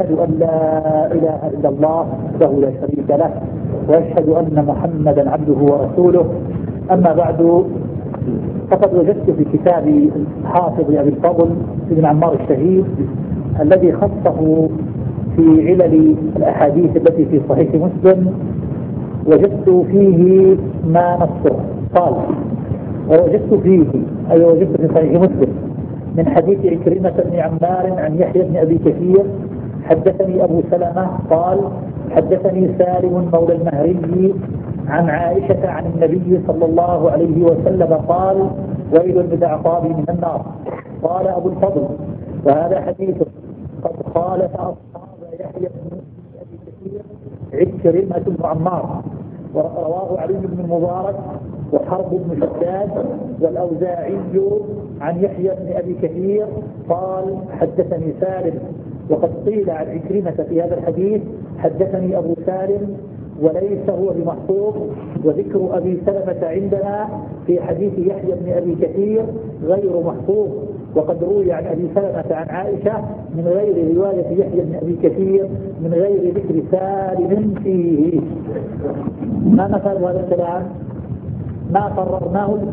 أشهد أن لا إله إلا الله وحده لا شريك له وأشهد أن محمدا عبده ورسوله. أما بعد، فقد وجدت في كتاب حافظ أبي الفضل بن عمار الشهيد الذي خصه في علل الأحاديث التي في صحيح مسلم، وجدت فيه ما نصه قال: ووجدت فيه أي وجدت في صحيح مسلم من حديث عكرمة بن عمار عن يحيى بن أبي كثير حدثني أبو سلمة قال: حدثني سالم مولى المهري عن عائشة عن النبي صلى الله عليه وسلم قال: ويل للأعقاب من النار. قال أبو الفضل: وهذا حديث قد خالف أصحاب يحيى بن أبي كثير عكرمة بن عمار، ورواه علي بن المبارك وحرب بن شداد والأوزاعي عن يحيى بن أبي كثير قال: حدثني سالم. وقد قيل عن عكرمة في هذا الحديث: حدثني أبو سالم، وليس هو بمحفوظ. وذكر أبي سلمة عندنا في حديث يحيى بن أبي كثير غير محفوظ، وقد روي عن أبي سلمة عن عائشة من غير رواية يحيى بن أبي كثير من غير ذكر سالم فيه. ما مثل هذا الكلام؟ ما قررناه في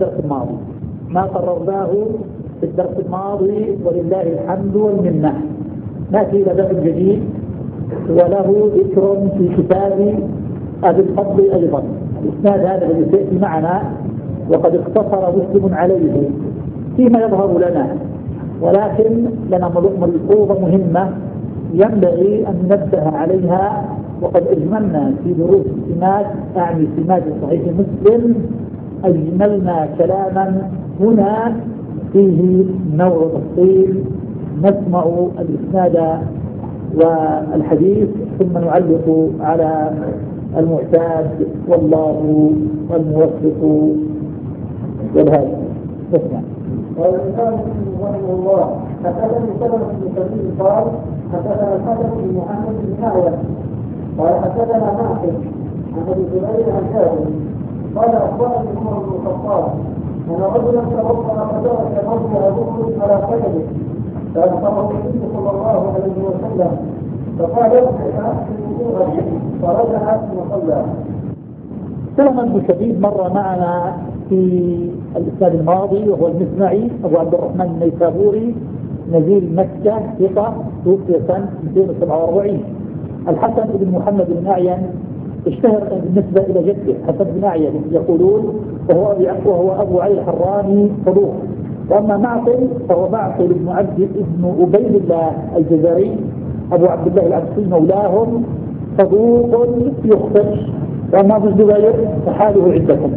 الدرس الماضي ولله الحمد والمنة. نأتي إلى باب جديد وله ذكر في كتاب أبي الفضل أيضا. الإسناد هذا الذي سيأتي معنا وقد اختصر مسلم عليه فيما يظهر لنا، ولكن لنا ملحوظة مهمة ينبغي أن ننبه عليها. وقد أجملنا في دروس سمات صحيح مسلم، أجملنا كلاما هنا فيه نوع تفصيل. نسمع الإسناد والحديث ثم نعلق على المعتاد، والله الموفق والهادي. نسمع. قال الإمام رحمه الله: حدثني سلمة بن سبيل قال: حدثنا الحسن بن محمد بن معين قال: حدثنا معقل عن ابي زبير عن جابر قال: اخبرني عمر بن الخطاب ان رجلا توضا فترك موضع ظهر على قدمه فاخبره النبي صلى الله عليه وسلم فقال: ارجع في وضوءك، فرجع وصلى. سلمة بن شبيب مر معنا في الإسناد الماضي، وهو المسمعي أبو عبد الرحمن النيسابوري نزيل مكة ثقة، توفي سنة 247. الحسن بن محمد بن أعين اشتهر بالنسبة إلى جده حسن بن أعين يقولون، وهو أبو علي الحراني صدوق. وأما معقل فهو معقل بن عبيد الله الجزري أبو عبد الله العبسي مولاهم صدوق يخطئ. وأما أبو الزبير فحاله عندكم.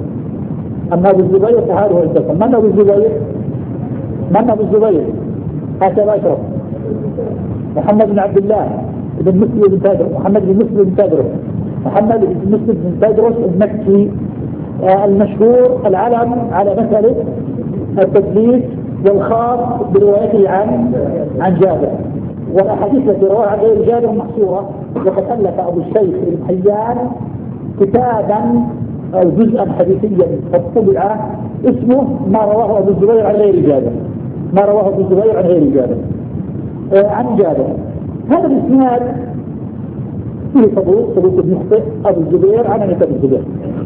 من أبو الزبير؟ هكذا أشرف محمد بن عبد الله بن مسلم بن تدرس، محمد بن مسلم بن تدرس المكي المشهور العلم على مسألة التدليس والخاص بروايته عن جابر، والأحاديث التي رواها عن غير جابر محصورة. وقد ألف أبو الشيخ بن حيان كتابا أو جزءا حديثيا قد طبع اسمه ما رواه أبو الزبير عن غير جابر. هذا الإسناد فيه صدوق يخطئ أبو الزبير عن أبو الزبير.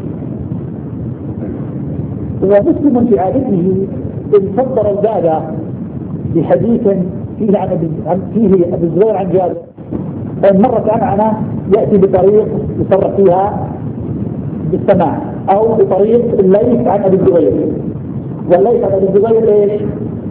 ومسلم في عادته إن صدر الباب بحديث فيه أبو الزبير عن جابر، فإن مرت عنه يأتي بطريق يصرح فيها بالسماع، أو بطريق الليث عن أبي الزبير. والليث عن أبي الزبير إيش؟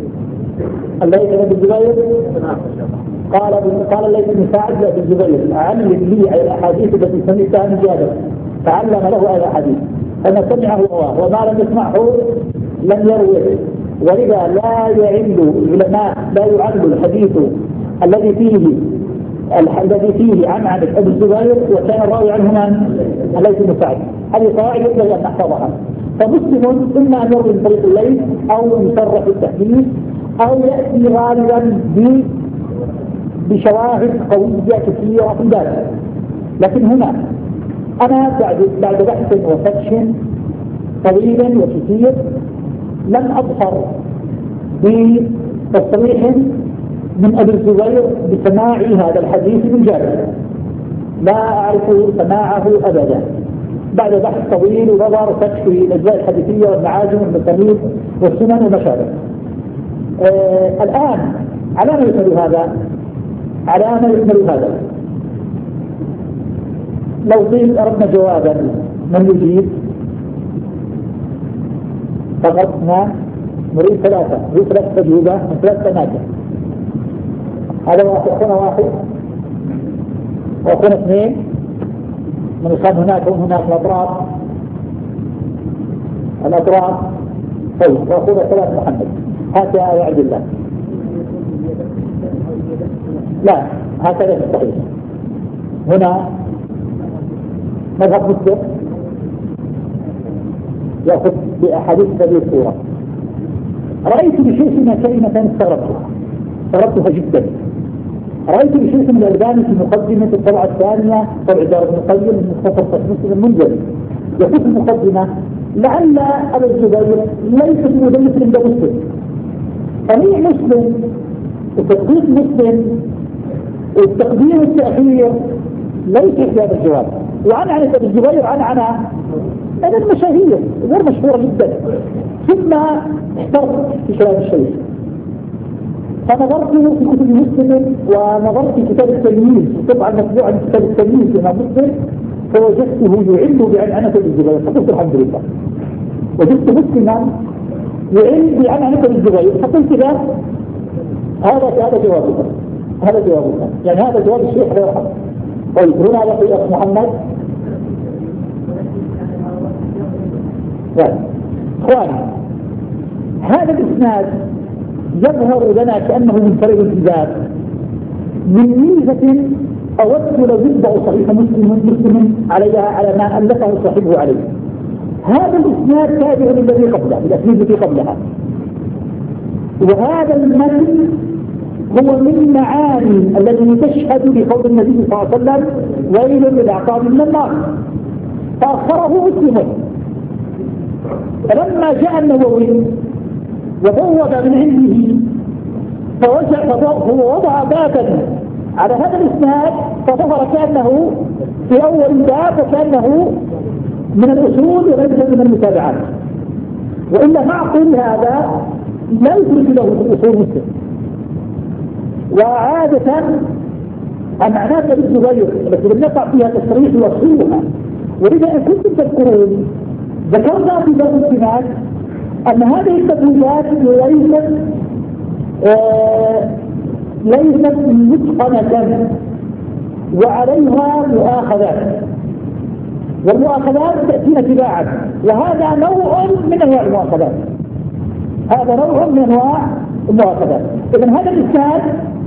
قال الليث بن سعد لأبي الزبير: علم لي على الأحاديث التي سمعتها من جابر، فعلم له على الأحاديث، فما سمعه رواه وما لم يسمعه لم يروه. ولذا لا يعل الحديث الذي فيه عن أبي الزبير وكان الراوي عنه من الليث بن سعد. هذه قواعد يجب أن نحفظها. فمسلم إما أن يروي من طريق الليث أو يصرح بالتحديث أو يأتي غالبا بشواهد قوية كثيرة في ذلك. لكن هنا أنا بعد بحث وفتش طويل وكثير لم أظهر بتصريح من أبي الزبير بسماع هذا الحديث من جابر، لا أعرف سماعه أبدا بعد بحث طويل ونظر وفتح في الأجزاء الحديثية والمعاجم والمسانيد والسنن وما شابه. الآن على ما يحمل هذا؟ على ما يحمل هذا؟ لو قيل أردنا جوابا من يجيب؟ فقط نريد ثلاثة أجوبة من 3 أماكن. هذا واحد، أخونا واحد وأخونا 2 من الخام هناك وهناك الأطراف. طيب وأخونا 3 محمد. هكذا يا عبد الله. لا هكذا صحيح. هنا مذهب مسلم يأخذ بأحاديث هذه الصورة. رأيت بشيخنا كلمة استغربتها جدا. رأيت بشيخنا الألباني في مقدمة الطبعة الثانية طبع دار ابن القيم من مختصر مسلم المنذري يقول في المقدمة: لعل أبا الزبير ليس بمدلس عند مسلم. صنيع مسلم وتدقيق مسلم والتقديم والتأخير ليس في هذا الجواب. وعنعنة أبي الزبير عنعنة من المشاهير غير مشهورة جدا. ثم احترت في كلام الشيخ فنظرت في كتب مسلم ونظرت في كتاب التلميذ طبعا مطبوعا من كتاب التلميذ إمام مسلم فوجدته يعل بعنعنة أبي الزبير فقلت الحمد لله. وجدت مسلما يعل بعنعنة أبي الزبير فقلت له هذا جوابك. يعني هذا جواب الشيخ لا يرحمه. طيب هنا يقول أخ محمد. اخواني هذا الاسناد يظهر لنا كأنه منفرد في الباب من ميزة أود لو يتبع صحيح مسلم عليها على ما ألفه صاحبه عليه. هذا الاسناد تابع للذي قبله الاسناد التي قبلها. وهذا المتن هو من معاني الذي تشهد بقول النبي صلى الله عليه وسلم: ويل للعقاب من النار. فأخره مسلم. فلما جاء النووي وبوب من عنده هو وضع بابا على هذا الاسناد فظهر كأنه في أول الباب وكأنه من الأصول وليس من المتابعات. وإلا معقل هذا لا يدرك له في الأصول مسلم. وعادة معنات أبي الزبير التي لم يقع فيها تصريح وصولها. ولذا إن كنتم تذكرون ذكرنا في باب السماك أن هذه التبويبات ليست متقنة وعليها مؤاخذات، والمؤاخذات تأتينا تباعا، وهذا نوع من أنواع المؤاخذات. إذن هذا الإسناد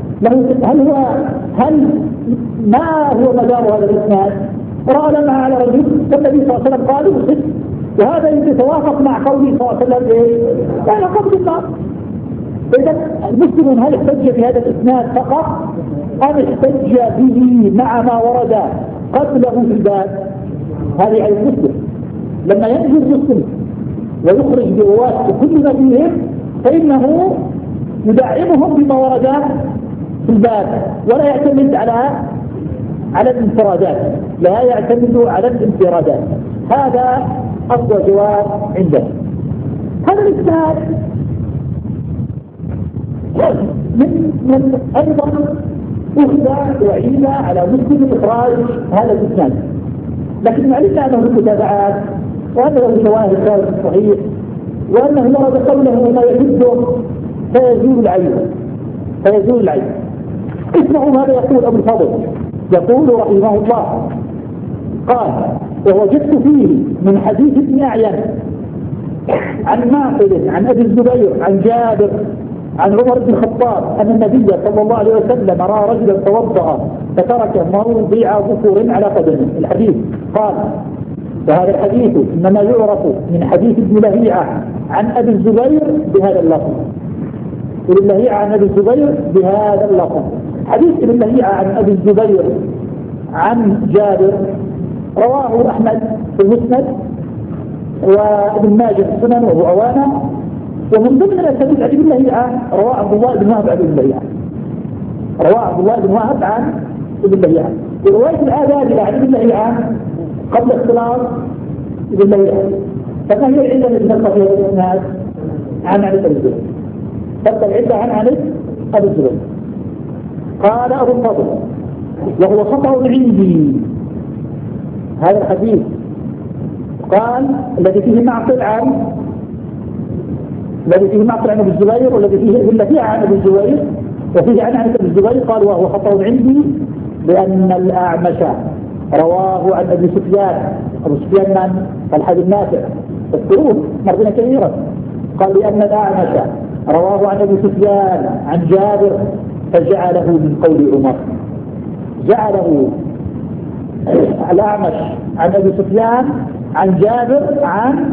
ما هو مدار هذا الإسناد؟ رأى لما على رجل والنبي صلى الله عليه وسلم قال وصف، وهذا يتوافق مع قوله صلى الله عليه وسلم كان قبل النار. إذا المسلم هل احتج بهذا الإسناد فقط أم احتج به مع ما ورد قبله في الباب؟ هذه على المسلم. لما ينزل المسلم ويخرج برواته كل ما فيهم فإنه يدعمهم بما ورد في الباب ولا يعتمد على الانفرادات، لا يعتمد على الانفرادات. هذا أفضل جواب عنده. هذا الإسناد من أيضا أخذ وعيد على مسلم إخراج هذا الإسناد، لكن علمنا أنه المتابعات وأنه له شواهد خارج الصحيح وأنه ورد قوله وما يحده فيزول العيب. اسمعوا ماذا يقول أبو الفضل. يقول رحمه الله قال: ووجدت فيه من حديث ابن أعين عن معقل عن أبي الزبير عن جابر عن عمر بن الخطاب أن النبي صلى الله عليه وسلم رأى رجلا توضأ فترك موضع ظفر على قدمه. الحديث قال: وهذا الحديث إنما يعرف من حديث ابن لهيعة عن أبي الزبير بهذا اللفظ. ابن لهيعة عن أبي الزبير بهذا اللفظ. حديث ابن لهيعة عن أبي الزبير عن جابر رواه أحمد في المسند وابن ماجه في السنن وابو عوانة. ومن ضمن الأسانيد عن ابن لهيعة رواه عبد الله بن وهب عن ابن لهيعة. رواه عبد الله بن وهب عن ابن لهيعان. ورواية الآبادي عن ابن لهيعان قبل اختلاط ابن لهيعان. فما هي العلة التي نقل فيها الناس عن علي بن الزبير؟ تبقى العلة عن علي أبي الزبير. قال أبو الفضل وهو خطأ عندي هذا الحديث. قال الذي فيه معقل عن ابي الزبير، والذي فيه عن ابي الزبير وفيه عن ابي الزبير. قال وهو خطأ عندي لأن الأعمش رواه عن ابي سفيان. ابو سفيان من؟ الحديث النافع تذكرون مرة كثيرا. قال لأن الأعمش رواه عن ابي سفيان عن جابر فجعله من قول عمر. جعله الأعمش عن ابي سفيان عن جابر عن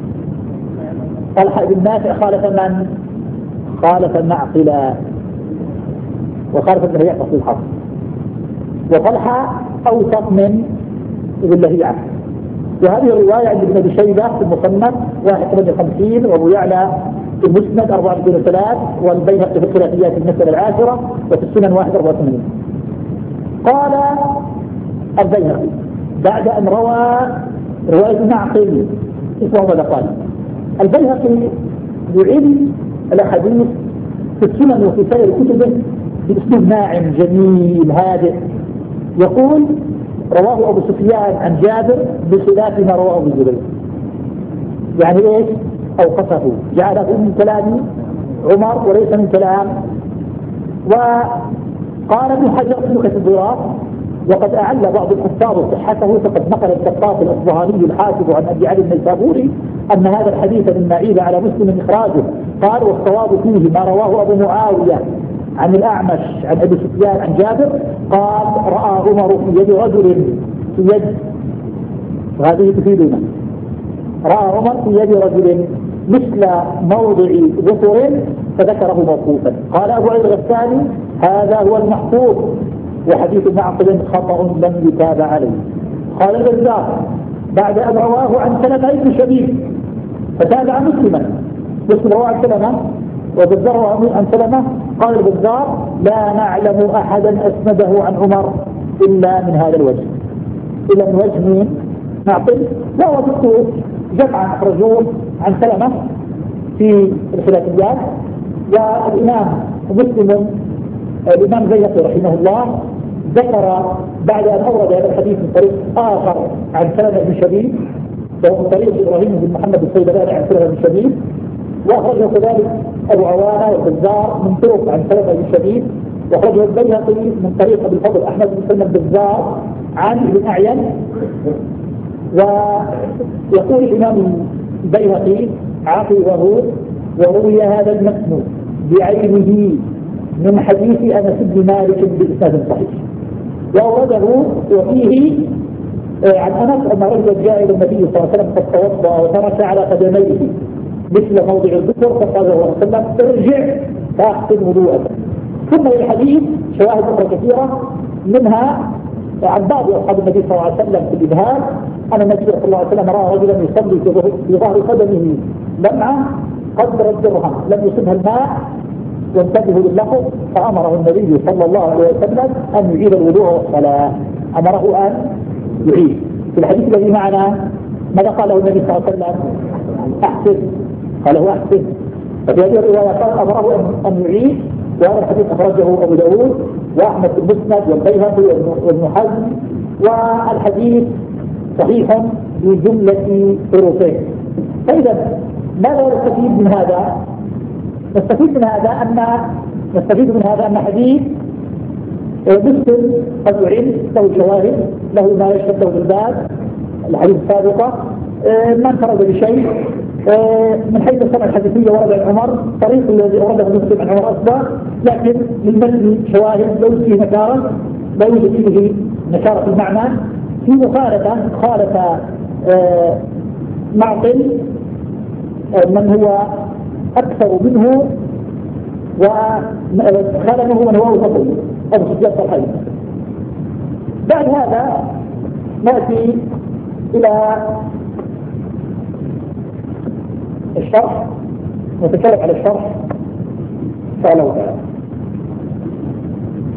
طلحة بن نافع خالف من؟ خالف المعقل وخالف ابن لهيعة في الحق. وطلحة أوثق من ابن لهيعة. وهذه الرواية عند ابن أبي شيبة في المصنف 51 وأبو يعلى في المسند 403 والبيهقي في الخلافيات المسألة العاشرة وفي السنن 81. قال البيهقي بعد أن روى رواية معقل اسمه ماذا قال؟ البيهقي يعيد الأحاديث في السنن وفي سائر كتبه بأسلوب ناعم جميل هادئ. يقول رواه أبو سفيان عن جابر بخلاف ما رواه أبو الزبير. يعني إيش؟ أوقفه جعله من كلام عمر وليس من كلام. وقال ابن حجر في نكت الضراط وقد أعل بعض الحفاظ صحته فقد نقل الكطاف الأصبهاني الحافظ عن أبي علي النيسابوري أن هذا الحديث مما عيب على مسلم إخراجه. قال والصواب فيه ما رواه أبو معاوية عن الأعمش عن أبي سفيان عن جابر قال رأى عمر في يد رجل في يد، وهذه تفيدنا، رأى عمر في يد رجل مثل موضع ظفر فذكره موقوفا. قال أبو عيد الغساني هذا هو المحفوظ وحديث معقل خطأ لم يتاب عليه. قال البزار بعد أن رواه عن سلمة بن شبيب فتابع مسلما، مسلم رواه عن سلمة وبزار رواه عن سلمة. قال البزار لا نعلم أحدا أسنده عن عمر إلا من هذا الوجه، إلا من وجه مين؟ معقل. ووجدته جمعا أخرجوه عن سلمة في الخلافيات. والإمام مسلم الإمام البيهقي رحمه الله ذكر بعد أن أورد هذا الحديث من طريق آخر عن سلمة بن شبيب وهو من طريق إبراهيم بن محمد الصيدلاني عن سلمة بن شبيب، وأخرجه كذلك أبو عوانة والبزار من طرق عن سلمة بن شبيب، وأخرجه البيهقي من طريق أبي الفضل أحمد بن سلمة البزار عن ابن أعين. ويقول الإمام البيهقي عقبه وروي هذا المتن بعينه من حديث أنس بن مالك بإسناد صحيح. وأورده وفيه عن أنس أن رجلا جاء إلى النبي صلى الله عليه وسلم قد توضأ وترك على قدميه مثل موضع الذكر فقال صلى الله عليه وسلم ارجع فأحسن وضوءك. ثم للحديث شواهد أخرى كثيرة منها عن بعض أصحاب النبي صلى الله عليه وسلم في الإبهام أن النبي صلى الله عليه وسلم رأى رجلا يصلي في ظهر قدمه لمعة قدر الدرهم لم يصبها الماء وانتبهوا لللفظ فأمره النبي صلى الله عليه وسلم أن يعيد الوضوء والصلاة. أمره أن يعيد. في الحديث الذي معنا ماذا قاله النبي صلى الله عليه وسلم؟ أحسن. قاله أحسن. ففي هذه الرواية قال أمره أن يعيد. وهذا الحديث أخرجه أبو داود وأحمد بن مسند والبيهقي وابن حزم. والحديث صحيح بجملة طرقه. فإذا ماذا نستفيد من هذا؟ نستفيد من هذا أن حديث مسلم قد يعين له شواهد له ما يشهد له بالباب الحديث السابقة ما انفرد بشيء من حيث السنة الحديثية ورد عن عمر طريق الذي ورده مسلم عن عمر أصبح، لكن للمتن شواهد لو فيه نكارة لا يوجد فيه نكارة في المعنى. في مخالفة خالف معقل من هو أكثر منه وخالفه من هو أوسطه أبو سفيان الحي. بعد هذا نأتي إلى الشرح، نتكلم على الشرح إن شاء الله تعالى.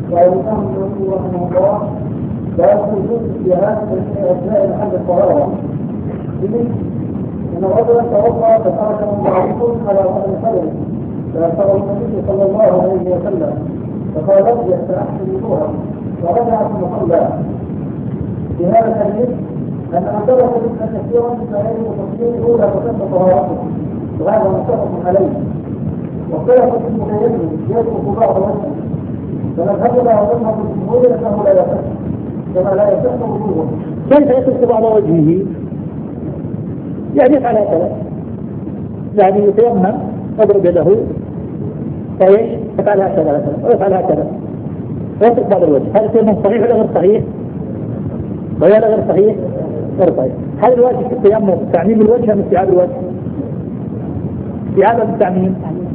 والإمام النووي رحمه الله لا يوجد في هذه الأجزاء محل الطهارة بمثل أن رجلا توضأ فتركه معروف على وضع الفرد فأخبره النبي صلى الله عليه وسلم فقال ارجع فأحسن وضوءا ورجع ثم صلى. في هذا الحديث أن أنكره ابن كثيرا من علم وتصديق أولى فتم طهارته وهذا متفق عليه. واختلف في المتيمم يترك بعض وجهه فمذهبنا ومذهب الجمهور أنه لا يصح كما لا يصح وجوهه. كيف يترك بعض وجهه؟ يعني يفعل هكذا، يعني يتيمم يضرب يده فايش؟ يفعل هكذا مثلا ويفعل هكذا ويترك بعض الوجه. هذا التيمم صحيح ولا غير صحيح؟ ولا غير صحيح؟ غير صحيح. هل الواجب في التيمم تعميم الوجه أم استيعاب الوجه؟ استيعاب أم تعميم؟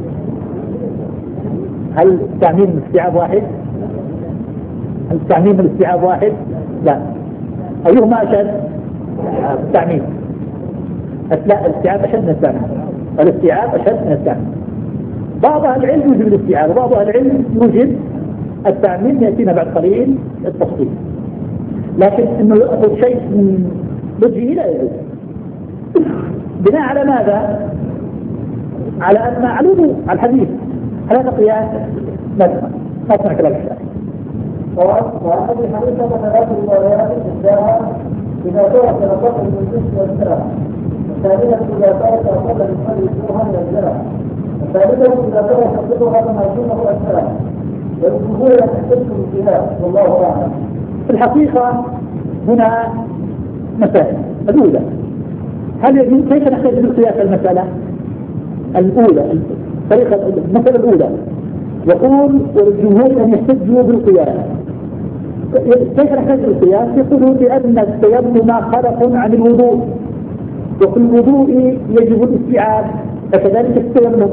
هل التعميم استيعاب واحد؟ هل التعميم والاستيعاب واحد؟ لا. أيهما أشد؟ التعميم. لا، الاستيعاب أشد من التعميم. الاستيعاب أشد من التعميم. بعض أهل العلم يوجب الاستيعاب وبعض أهل العلم يوجب التعميم، يأتينا بعد قليل التفصيل. لكن إنه يأخذ شيء من وجهه لا يجوز. بناء على ماذا؟ على أن معلومه على الحديث. هل هذا قياس؟ لا تسمع كلام الشافعي. وعن ابي حنيفه ثلاث روايات احداها اذا ترك نقص من الجسم والسلام، الثانيه اذا ترك اقل من قدر الدرهم والزرع، الثالثه اذا ترك الصدقه كما دونه السلام. والجمهور لا تحتج بالجهاد والله اعلم. في الحقيقه هنا مسائل. الاولى، هل يجوز كيف نحتاج بالقياس المساله الاولى؟ المسألة الأولى يقول والجمهور أن يحتجوا بالقياس. كيف نحتاج بالقياس؟ يقولون لأن التيمم خلق عن الوضوء، وفي الوضوء يجب الاستيعاب، فكذلك التيمم،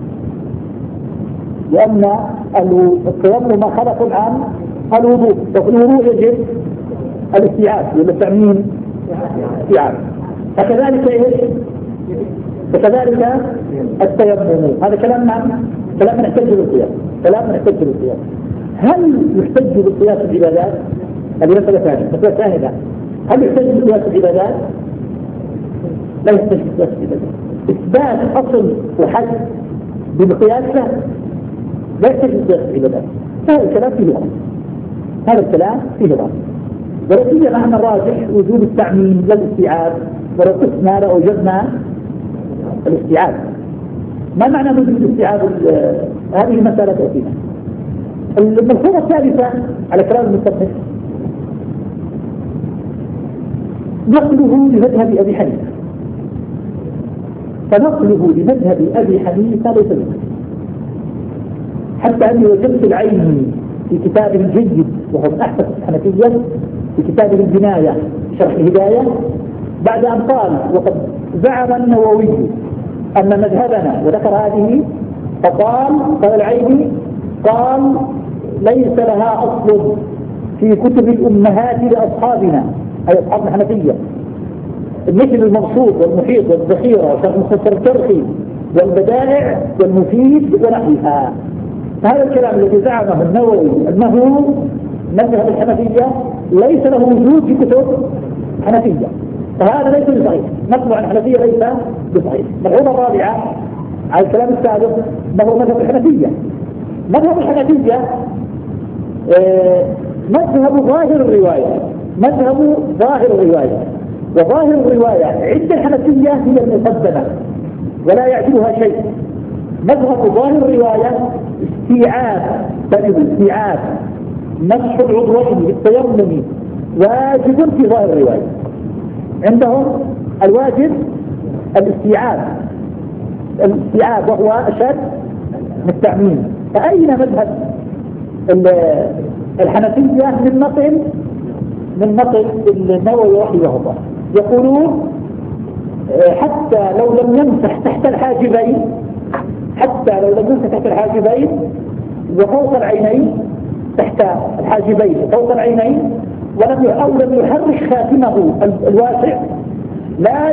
لأن التيمم خلق عن الوضوء، وفي الوضوء يجب الاستيعاب والتعميم استيعاب، فكذلك إيش؟ فكذلك التيمم. هذا كلام نحتاج بالقياس. هل يحتج بالقياس العبادات؟ هذه مسألة ثانية. هل يحتج بالقياس العبادات؟ لا يحتج بالقياس العبادات. إثبات أصل وحد بالقياس لا يحتج بالقياس العبادات. هذا الكلام فيه ضعف. ولكن معنى الراجح وجوب التعميم للاستيعاب، ولو قسنا لأوجدنا الاستيعاب. ما معنى وجود الاستيعاب؟ هذه مسألة تأتينا. الملحوظة الثالثة على كلام المصنف نقله لمذهب أبي حنيفة، فنقله لمذهب أبي حنيفة ليس منه، حتى أني وجدت العين في كتابه الجيد وهو من أحسن الحنفية في كتابه البناية شرح الهداية بعد أن قال وقد زعم النووي أن مذهبنا وذكر هذه فقال العيني قال ليس لها أصل في كتب الأمهات لأصحابنا أي أصحاب الحنفية مثل المبسوط والمحيط والذخيرة وشرح مختصر الكرخي والبدائع والمفيد ونحوها. هذا الكلام الذي زعمه النووي أنه مذهب الحنفية ليس له وجود في كتب حنفية، فهذا ليس بصحيح. نقل عن الحنفية ليس بصحيح. ملحوظة الرابعة على الكلام السابق ما هو مذهب الحنفية. مذهب الحنفية مذهب ظاهر الرواية، وظاهر الرواية عند الحنفية هي المقدمة ولا يعجبها شيء. مذهب ظاهر الرواية استيعاب مسح العضوين بالتيمم واجب في ظاهر الرواية. عندهم الواجب الاستيعاب وهو أشد من التعميم. فأين مذهب الحنفية من نقل النووي رحمه الله؟ يقولون حتى لو لم يمسح تحت الحاجبين وفوق العينين، تحت الحاجبين وفوق العينين أو لم يحرك خاتمه الواسع لا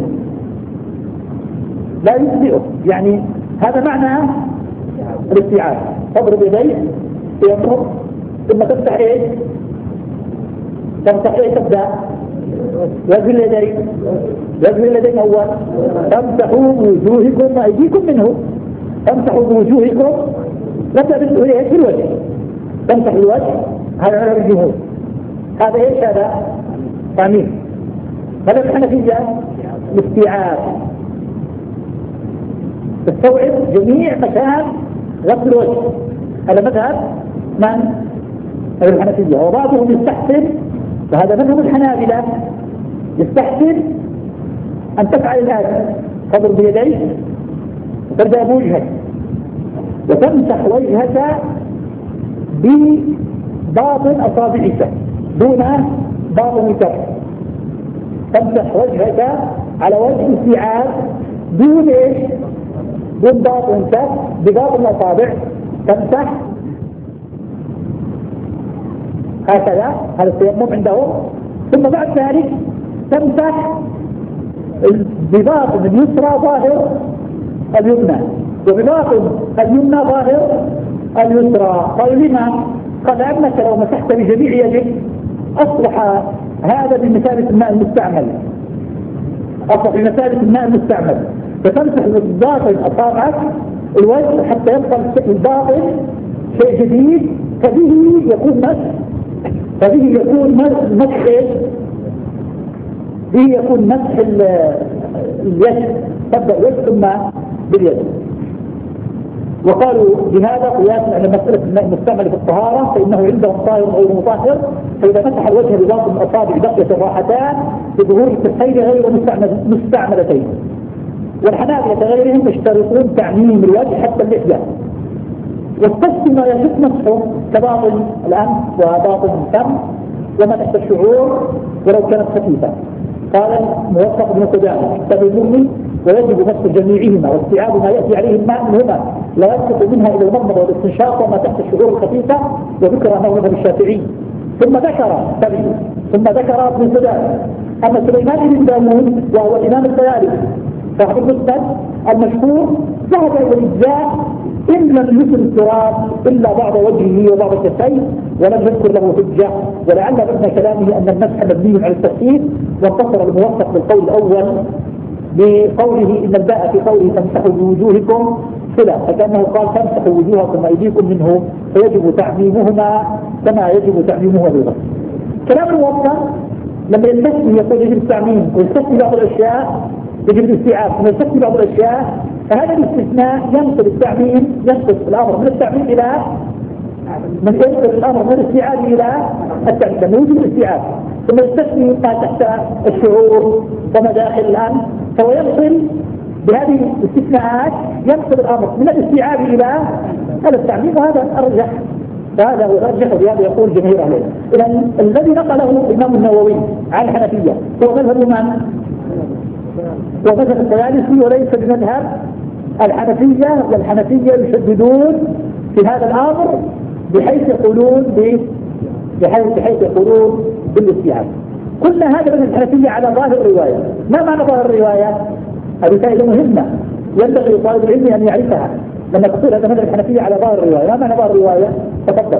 يجزئه. يعني هذا معنى الاستيعاب. تضرب يديه يمر ثم تمسح ايش؟ تمسح ايش تبدأ؟ وجه اليدين. وجه اليدين أول. تمسحوا بوجوهكم وأيديكم منه. تمسحوا بوجوهكم نبدأ بالوجه في الوجه. تمسح الوجه هذا على الجمهور. هذا ايش هذا؟ تعميم. هذا الحنفية الاستيعاب. تستوعب جميع مكان غسل الوجه. هذا مذهب من؟ الحنفية. وبعضهم يستحسن، وهذا مذهب الحنابلة، يستحسن أن تفعل الآتي: تضرب بيديك وتبدأ بوجهك وتمسح وجهك بباطن أصابعك دون باطن كف. تمسح وجهك على وجه استيعاب دون ايش؟ دون باطن كف، بباطن الأصابع تمسح هكذا. هذا التيمم عندهم. ثم بعد ذلك تمسح بباطن اليسرى ظاهر اليمنى وبباطن اليمنى ظاهر اليسرى. قالوا لما؟ قال لأنك لو مسحت بجميع يدك أصبح هذا بمثابة الماء المستعمل. أصبح بمثابة الماء المستعمل. فتمسح بباطن أصابعك الوجه حتى يبقى الباطن شيء جديد، فبه يكون مسح. فبه يكون مسح ايش؟ به يكون مسح اليد. تبدأ اليد ثم باليد. وقالوا بهذا قياسا على مسألة الماء المستعمل في الطهارة فإنه عندهم طاهر غير مطهر، فإذا مسح الوجه بباطن الأصابع بقيت الراحتان بظهور الكفين غير مستعملتين. والحنابلة غيرهم يشترطون تعميم الوجه حتى اللحية، والقصد ما يجب مسحه كباطن الأنف وباطن الفم وما تحت الشعور ولو كانت خفيفة. قال موفق بن قدامة كتاب المغني: ويجب مسح جميعهما واستيعاب ما يأتي عليه الماء منهما لا يسقط منها إلى المضمضة والاستنشاق وما تحت الشعور الخفيفة. وذكر أنه مذهب الشافعي. ثم ذكر ابن قدامة أما سليمان بن داوود وهو الإمام الطيالسي صاحب المسند المشهور ذهب إلى الإجزاء إن لم يصل التراب إلا بعض وجهه وبعض كفيه ولم يذكر له حجة. ولعل معنى كلامه أن المسح مبني على التخفيف، واقتصر الموفق بالقول الأول بقوله إن الباء في قوله تمسحوا بوجوهكم صلة، فكأنه قال تمسحوا وجوهكم وأيديكم منه فيجب تعميمهما كما يجب تعميمه بالغسل. كلام الموفق لما يستثني يقول يجب التعميم ويستثني بعض الأشياء يجب الاستيعاب، ثم يستثني بعض الأشياء، فهذا الاستثناء ينقل التعميم، ينقل الأمر من التعميم إلى ينقل الأمر من الاستيعاب إلى التعميم لما يوجد الاستيعاب، ثم يستثني ما تحت الشعور ومداخل الأنف، فهو ينقل بهذه الاستثناءات ينقل الأمر من الاستيعاب إلى التعميم، وهذا أرجح. فهذا هو الأرجح وبهذا يقول جميع أهله. إذن الذي نقله الإمام النووي عن الحنفية هو مذهب من؟ هو مذهب الطيالسي وليس بمذهب الحنفية. والحنفية يشددون في هذا الأمر بحيث يقولون بالاستيعاب. قلنا هذا من الحنفية على ظاهر الرواية. ما معنى ظاهر الرواية؟ هذه فائدة مهمة ينبغي لطالب العلم أن يعرفها. لما تقول هذا مذهب الحنفية على ظاهر الرواية، ما معنى ظاهر الرواية؟ تفضل.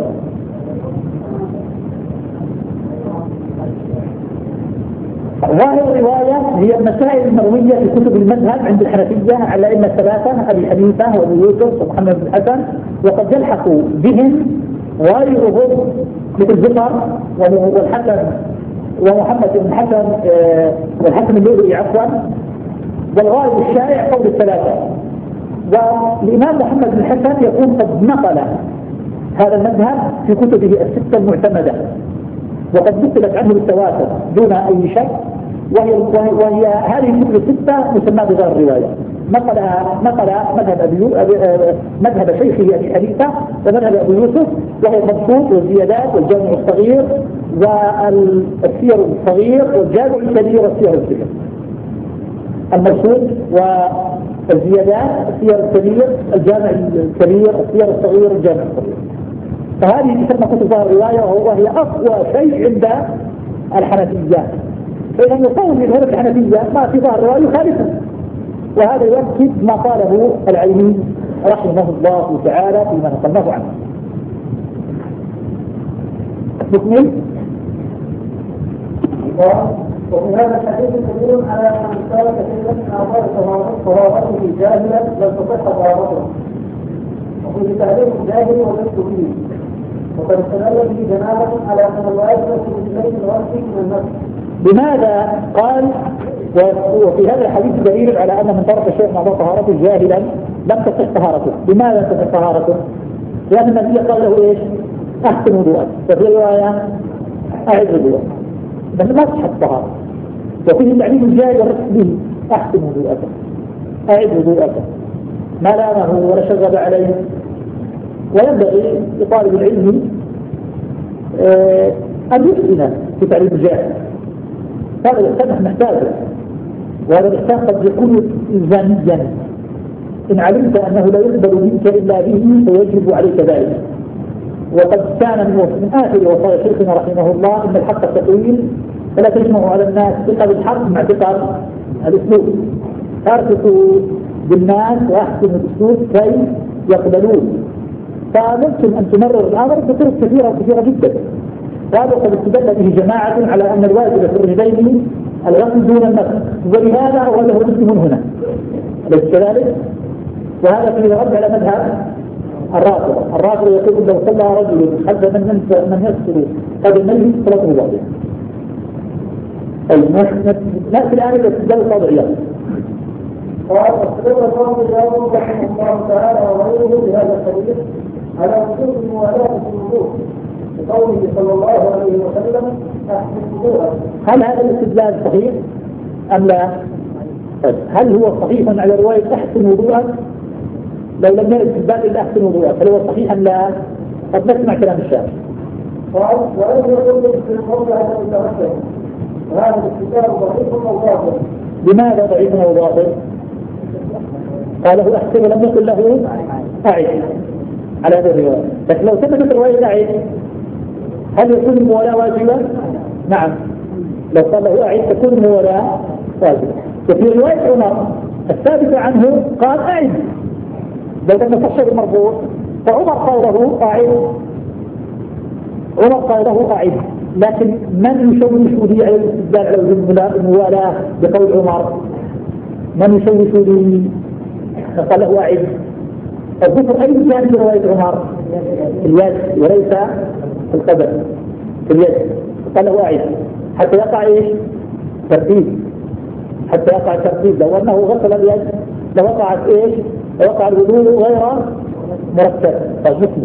ظاهر الرواية هي المسائل المروية في كتب المذهب عند الحنفية على أئمة الثلاثة أبي حنيفة وأبو يوسف ومحمد بن الحسن، وقد يلحق بهم غيرهم مثل زفر والحسن ومحمد بن الحسن والحسن اللؤلؤي عفوا. والغالب الشائع قول الثلاثة. والإمام محمد بن الحسن يقول قد نقل هذا المذهب في كتبه الستة المعتمدة، وقد نقلت عنه بالتواتر دون أي شك، وهي هذه الكتب الستة مسمى بظاهر الرواية. نقل مذهب شيخه أبي حنيفة ومذهب أبو يوسف، وهو المبسوط والزيادات والجامع الصغير والسير الصغير والجامع الكبير والسير الصغير. المبسوط والزيادات، السير الكبير، الجامع الكبير، السير الصغير، الجامع الصغير. فهذه تسمى كتب ظاهر الرواية، وهي أقوى شيء عند الحنفية. فإذا يقول من هذا الحنفية ما في ظاهر الرواية يخالفه، وهذا يؤكد ما قاله العيني رحمه الله تعالى فيما نقلناه عنه. نكمل. وفي هذا الحديث دليل على ان ترك شيئا من اعضاء طهارته جاهلا لم تصح طهارته، وفي تعليم الجاهل وليس به، وقد استدل به جماعه على ان الواجب في الليل الوقت من النفس. لماذا قال وفي هذا الحديث دليل على ان من ترك شيئا من اعضاء طهارته جاهلا لم تصح طهارته؟ لماذا لم تصح طهارته؟ لان النبي قال له ايش؟ احسن وضوءك، وفي روايه اعد وضوءك، بس ما صحت الطهاره. وفيه التعليم الجاهل والرفق به، احسن وضوءك، اعد وضوءك، ما لامه ولا شغب عليه. وينبغي لطالب العلم ان يحسن في تعليم الجاهل. هذا الإحسان نحن نحتاجه، وهذا الإحسان قد يكون إلزاميا. إن علمت أنه لا يقبل منك إلا به فيجب عليك ذلك. وقد كان من آخر وصايا شيخنا رحمه الله إن الحق التقويل فلا تجمعوا على الناس ثقة بالحق مع ثقة الأسلوب. فارفقوا بالناس وأحسنوا الأسلوب كي يقبلون. فممكن أن تمرر الأمر بطرق كثيرة جدا. هذا قد استدل به جماعة على أن الواجب في الرجلين الغسل دون النفس، ولهذا أوله مسلم هنا، أليس كذلك؟ وهذا فيه رد على مذهب الرافضة يقول لو صلى رجل خلف من يغسل قبل الميت صلاته باطلة. نأتي الآن إلى استدلال القاضي عياض. قال واستدل القاضي عياض رحمه الله تعالى وغيره بهذا الحديث على وجوب الموالاة في الوضوء بقوله صلى الله عليه وسلم احسن وضوءك. هل هذا الاستدلال صحيح ام لا؟ هل هو صحيح على روايه احسن وضوءك؟ لو لم يرد استدلال الا احسن وضوءك هل هو صحيح ام لا؟ قد نسمع كلام الشافعي. قال ولم يقل في الموضع الذي تركه، وهذا الاستدلال ضعيف او باطل. لماذا ضعيف او باطل؟ قاله احسن ولم يقل له اعد على هذه الروايه، لكن لو ثبتت الروايه اعد هل يكون الموالاة واجبة؟ نعم، لو قال له أعد تكون الموالاة واجبة. وفي رواية عمر الثابتة عنه قال أعد، لو لم يصح المرفوع فعمر قال له أعد. لكن من يشوش لي على الاستدلال على وجوب الموالاة بقول عمر؟ من يشوش لي؟ قال له أعد. الذكر أي كان في رواية عمر؟ اليد وليس في القدم، في اليد. قال له أعد حتى يقع ايش؟ ترتيب، حتى يقع ترتيب. لو أنه غسل اليد لوقعت ايش؟ لوقع الوضوء غير مرتب. فالمسلم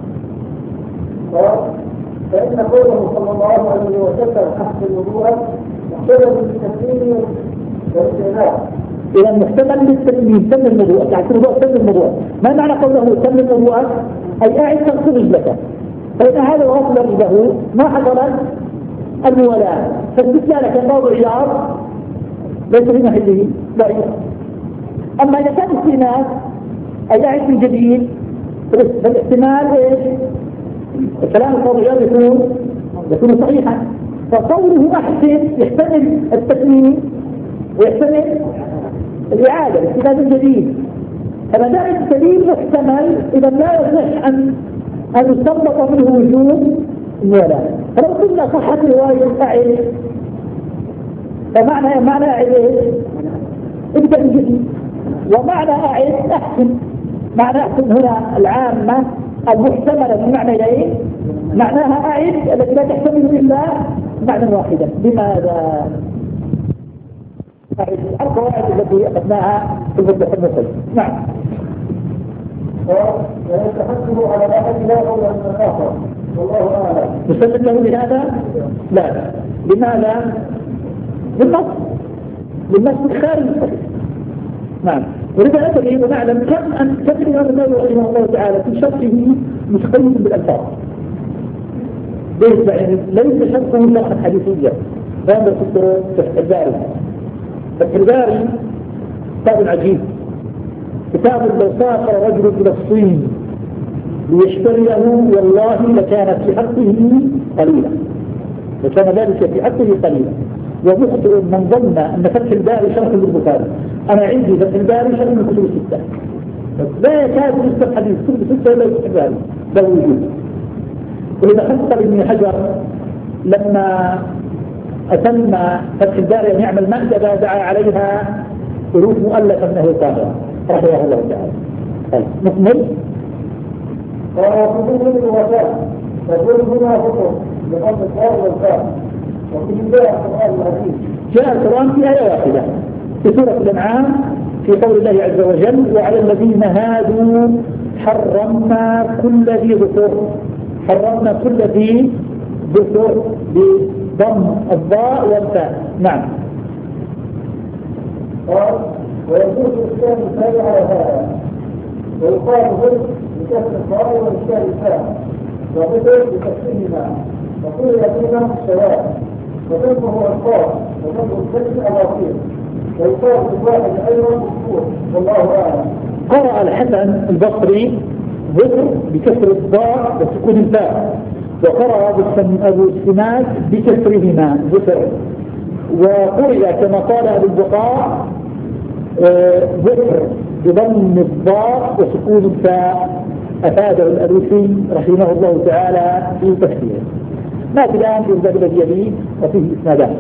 فإن قوله صلى الله عليه وسلم أحسن وضوءك محتمل بالتسليم والاستئناف. إذا محتمل للتسليم تم الموضوع، يعني تم الموضوع. ما معنى قوله تم الموضوع؟ أي أعد تغسل رجلك. فإن هذا الغسل رجله ما حصلت الموالاة، فالاستدلال كان موضوع عياض ليس في محله ضعيف. أما إذا كان استئناف أي أعد من جديد فالاحتمال ايش؟ الكلام القاضي يكون صحيحا. فقوله أحسن يحتمل التسليم ويحتمل الإعادة الاستئناف الجديد. فما دام الدليل محتمل إذا لا يصح أن يستنبط منه وجوب الموالاة. فلو قلنا صحة رواية أعد فمعنى أعد ابدأ من جديد، ومعنى أعد أحسن. معنى أحسن هنا العامة المحتملة من معنيين، معناها أعد التي لا تحتمل إلا معنى واحدا. لماذا؟ أعد القواعد التي أخذناها في المبدأ المثل. نعم. ويتحكم على الأحد لا أولى من الآخر والله أعلم. نسلم له بهذا؟ لا. لماذا؟ للنص الخارج الصحيح. نعم. ولذا ندري ونعلم كم الإمام النووي رحمه الله تعالى في شرحه متقيد بالألفاظ. ليس شرحه شرحا حديثيا، هذا في الباري. الباري كتاب عجيب، كتاب لو سافر رجل إلى الصين ليشتريه والله لكانت في حقه قليلا، لكان ذلك في حقه قليلا. ومخطئ من ظن أن فتح الباري شرح للبخاري. أنا عندي فتح الباري شرح من كتب الستة، لا يكاد يفتح حديث كتب الستة إلا فتح الباري، لا وجود. ولما حصل ابن حجر لما أتم فتح الباري أن يعمل مأدبة دعا عليها ألوف مؤلفة من أهل القاهرة رحمه الله تعالى. نكمل. وفي الوفاء تقول هنا فطر بقصد الصار والفاء. وفي جاء القرآن العزيز جاء القرآن في آية واحدة في سورة الأنعام في قول الله عز وجل وعلى الذين هادوا حرمنا كل ذي ظفر. حرمنا كل ذي ظفر بضم الضاء والفاء. نعم. قال ويجوز الإسلام الثاني على هذا ويقال ظلم بكسر الضاء والإسلام الفاء وظلم بكسرهما وكل يقينا السواء وظلمه الفاظ وظلم الكلم أواخير ويقال بالواحد أيضا مشهور والله أعلم. قرأ الحسن البصري ظفر بكسر الضاء وسكون الفاء وقرأ أبو السماك بكسرهما ظفر وقرئ كما قال أبو البقاء ظفر بضم الضاء وسكون الفاء أفاده الألوسي رحمه الله تعالى في تفسيره. نأتي الآن في الباب الذي يليه وفيه إسنادات.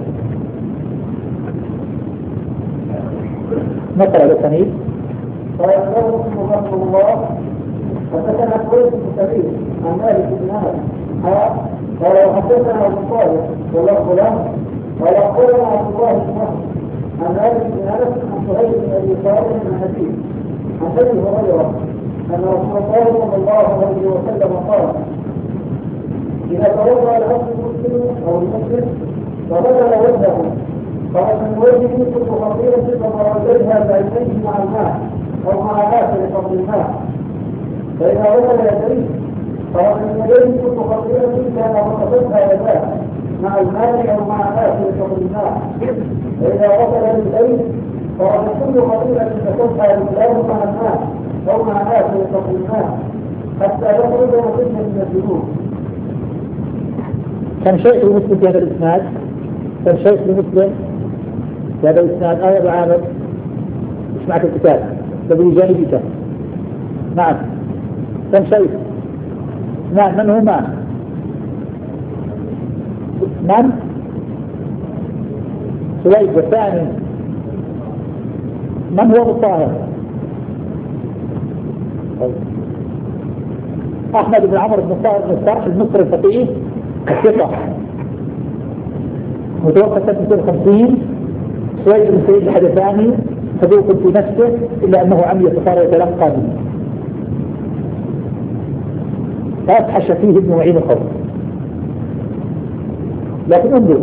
نقرأ الأسانيد. قال رحمه الله حدثنا كويس بن سعيد عن مالك بن انس قال وحدثنا ابو صالح والله له قال اخبرنا عبد الله بن وهب عن مالك بن انس عن سهيل بن ابي صالح بن حديث عن ابي هريره ان رسول الله صلى الله عليه وسلم قال اذا توضا العبد المسلم او المسلم وبدل وجهه قال من وجهه كل خطيره فمرجلها بعينيه مع الماء او مع اخر قبل الماء فإذا وصل يديه قال من يديه كل خطيرة كان وصفتها يداه مع الماء أو مع آخر قبل الماء. فإذا وصل يديه قال كل خطيرة وصفتها يداه مع الماء أو مع آخر قبل الماء حتى يخرج وصفه من الذنوب. كان شيخ المسلم في هذا الإسناد كان شيخ المسلم في هذا الإسناد آية أبو عامر اسمعك الكتاب الذي جانبك. نعم كم شيء. نعم من هما؟ من؟ سويد والثاني من هو الطاهر؟ أحمد بن عمرو بن طاهر بن الصرح المصري الفقيه الثقة متوفى سنة 250. سويد بن سعيد الحدثاني صدوق في نفسه إلا أنه عمي فصار يتلقى به فأفحش فيه ابن معين الخوف. لكن انظروا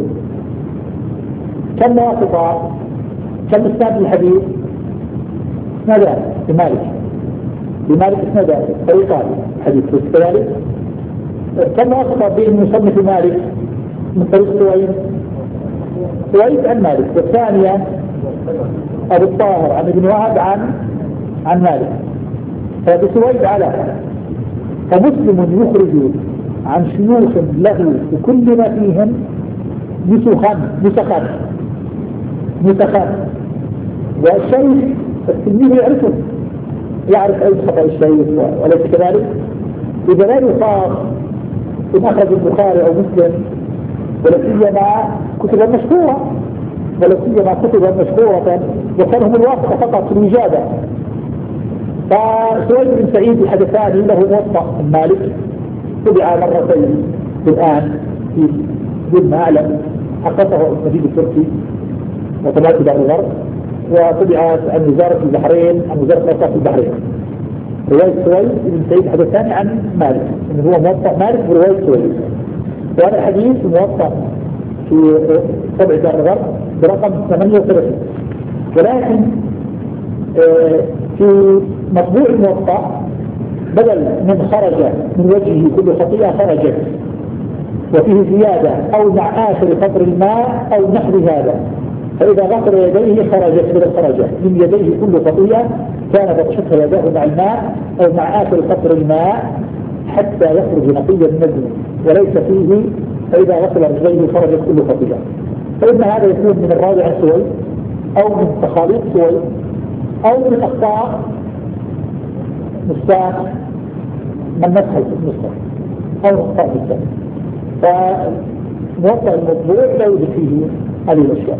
كم واسطة كم اسناد الحديث اسنادان لمالك اسنادان طريقان الحديث كذلك. كم واسطة بين مصنف مالك من طريق سويد عن مالك والثانية أبو الطاهر عن ابن وهب عن مالك. فبسويد على فمسلم يخرج عن شيوخ له وكل ما فيهم نسخا والشيخ التلميذ يعرف أي خطأ الشيخ وليس كذلك. إذا لا يخاف إن أخرج البخاري أو مسلم ولا سيما كتبا مشهورة وكانهم الواسطة فقط في الإجابة. فسويد بن سعيد الحدثاني له موطأ مالك طبع مرتين الآن في دون ما أعلم حققه المجيد التركي وطبعته دار الغرب وطبع عن وزارة البحرين عن وزارة الأوقاف في البحرين رواية سويد بن سعيد الحدثاني عن مالك إنه هو موطأ مالك برواية سويد. وهذا الحديث موطأ في طبع دار الغرب برقم 38 ولكن في مطبوع الموطأ بدل من خرج من وجهه كل خطيئة خرجت وفيه زيادة أو مع آخر قطر الماء أو نحو هذا. فإذا غسل يديه خرجت من يديه كل خطيئة كان بطشتها يداه مع الماء أو مع آخر قطر الماء حتى يخرج نقيا من الذنوب وليس فيه. فإذا غسل رجليه خرجت كل خطيئة. فإن هذا يكون من الراجع سويد أو من تخاليط سويد أو من أخطاء مستاق من مسح المسح أو نقصان في السند. فموضع المطبوع لا يوجد فيه هذه الأشياء.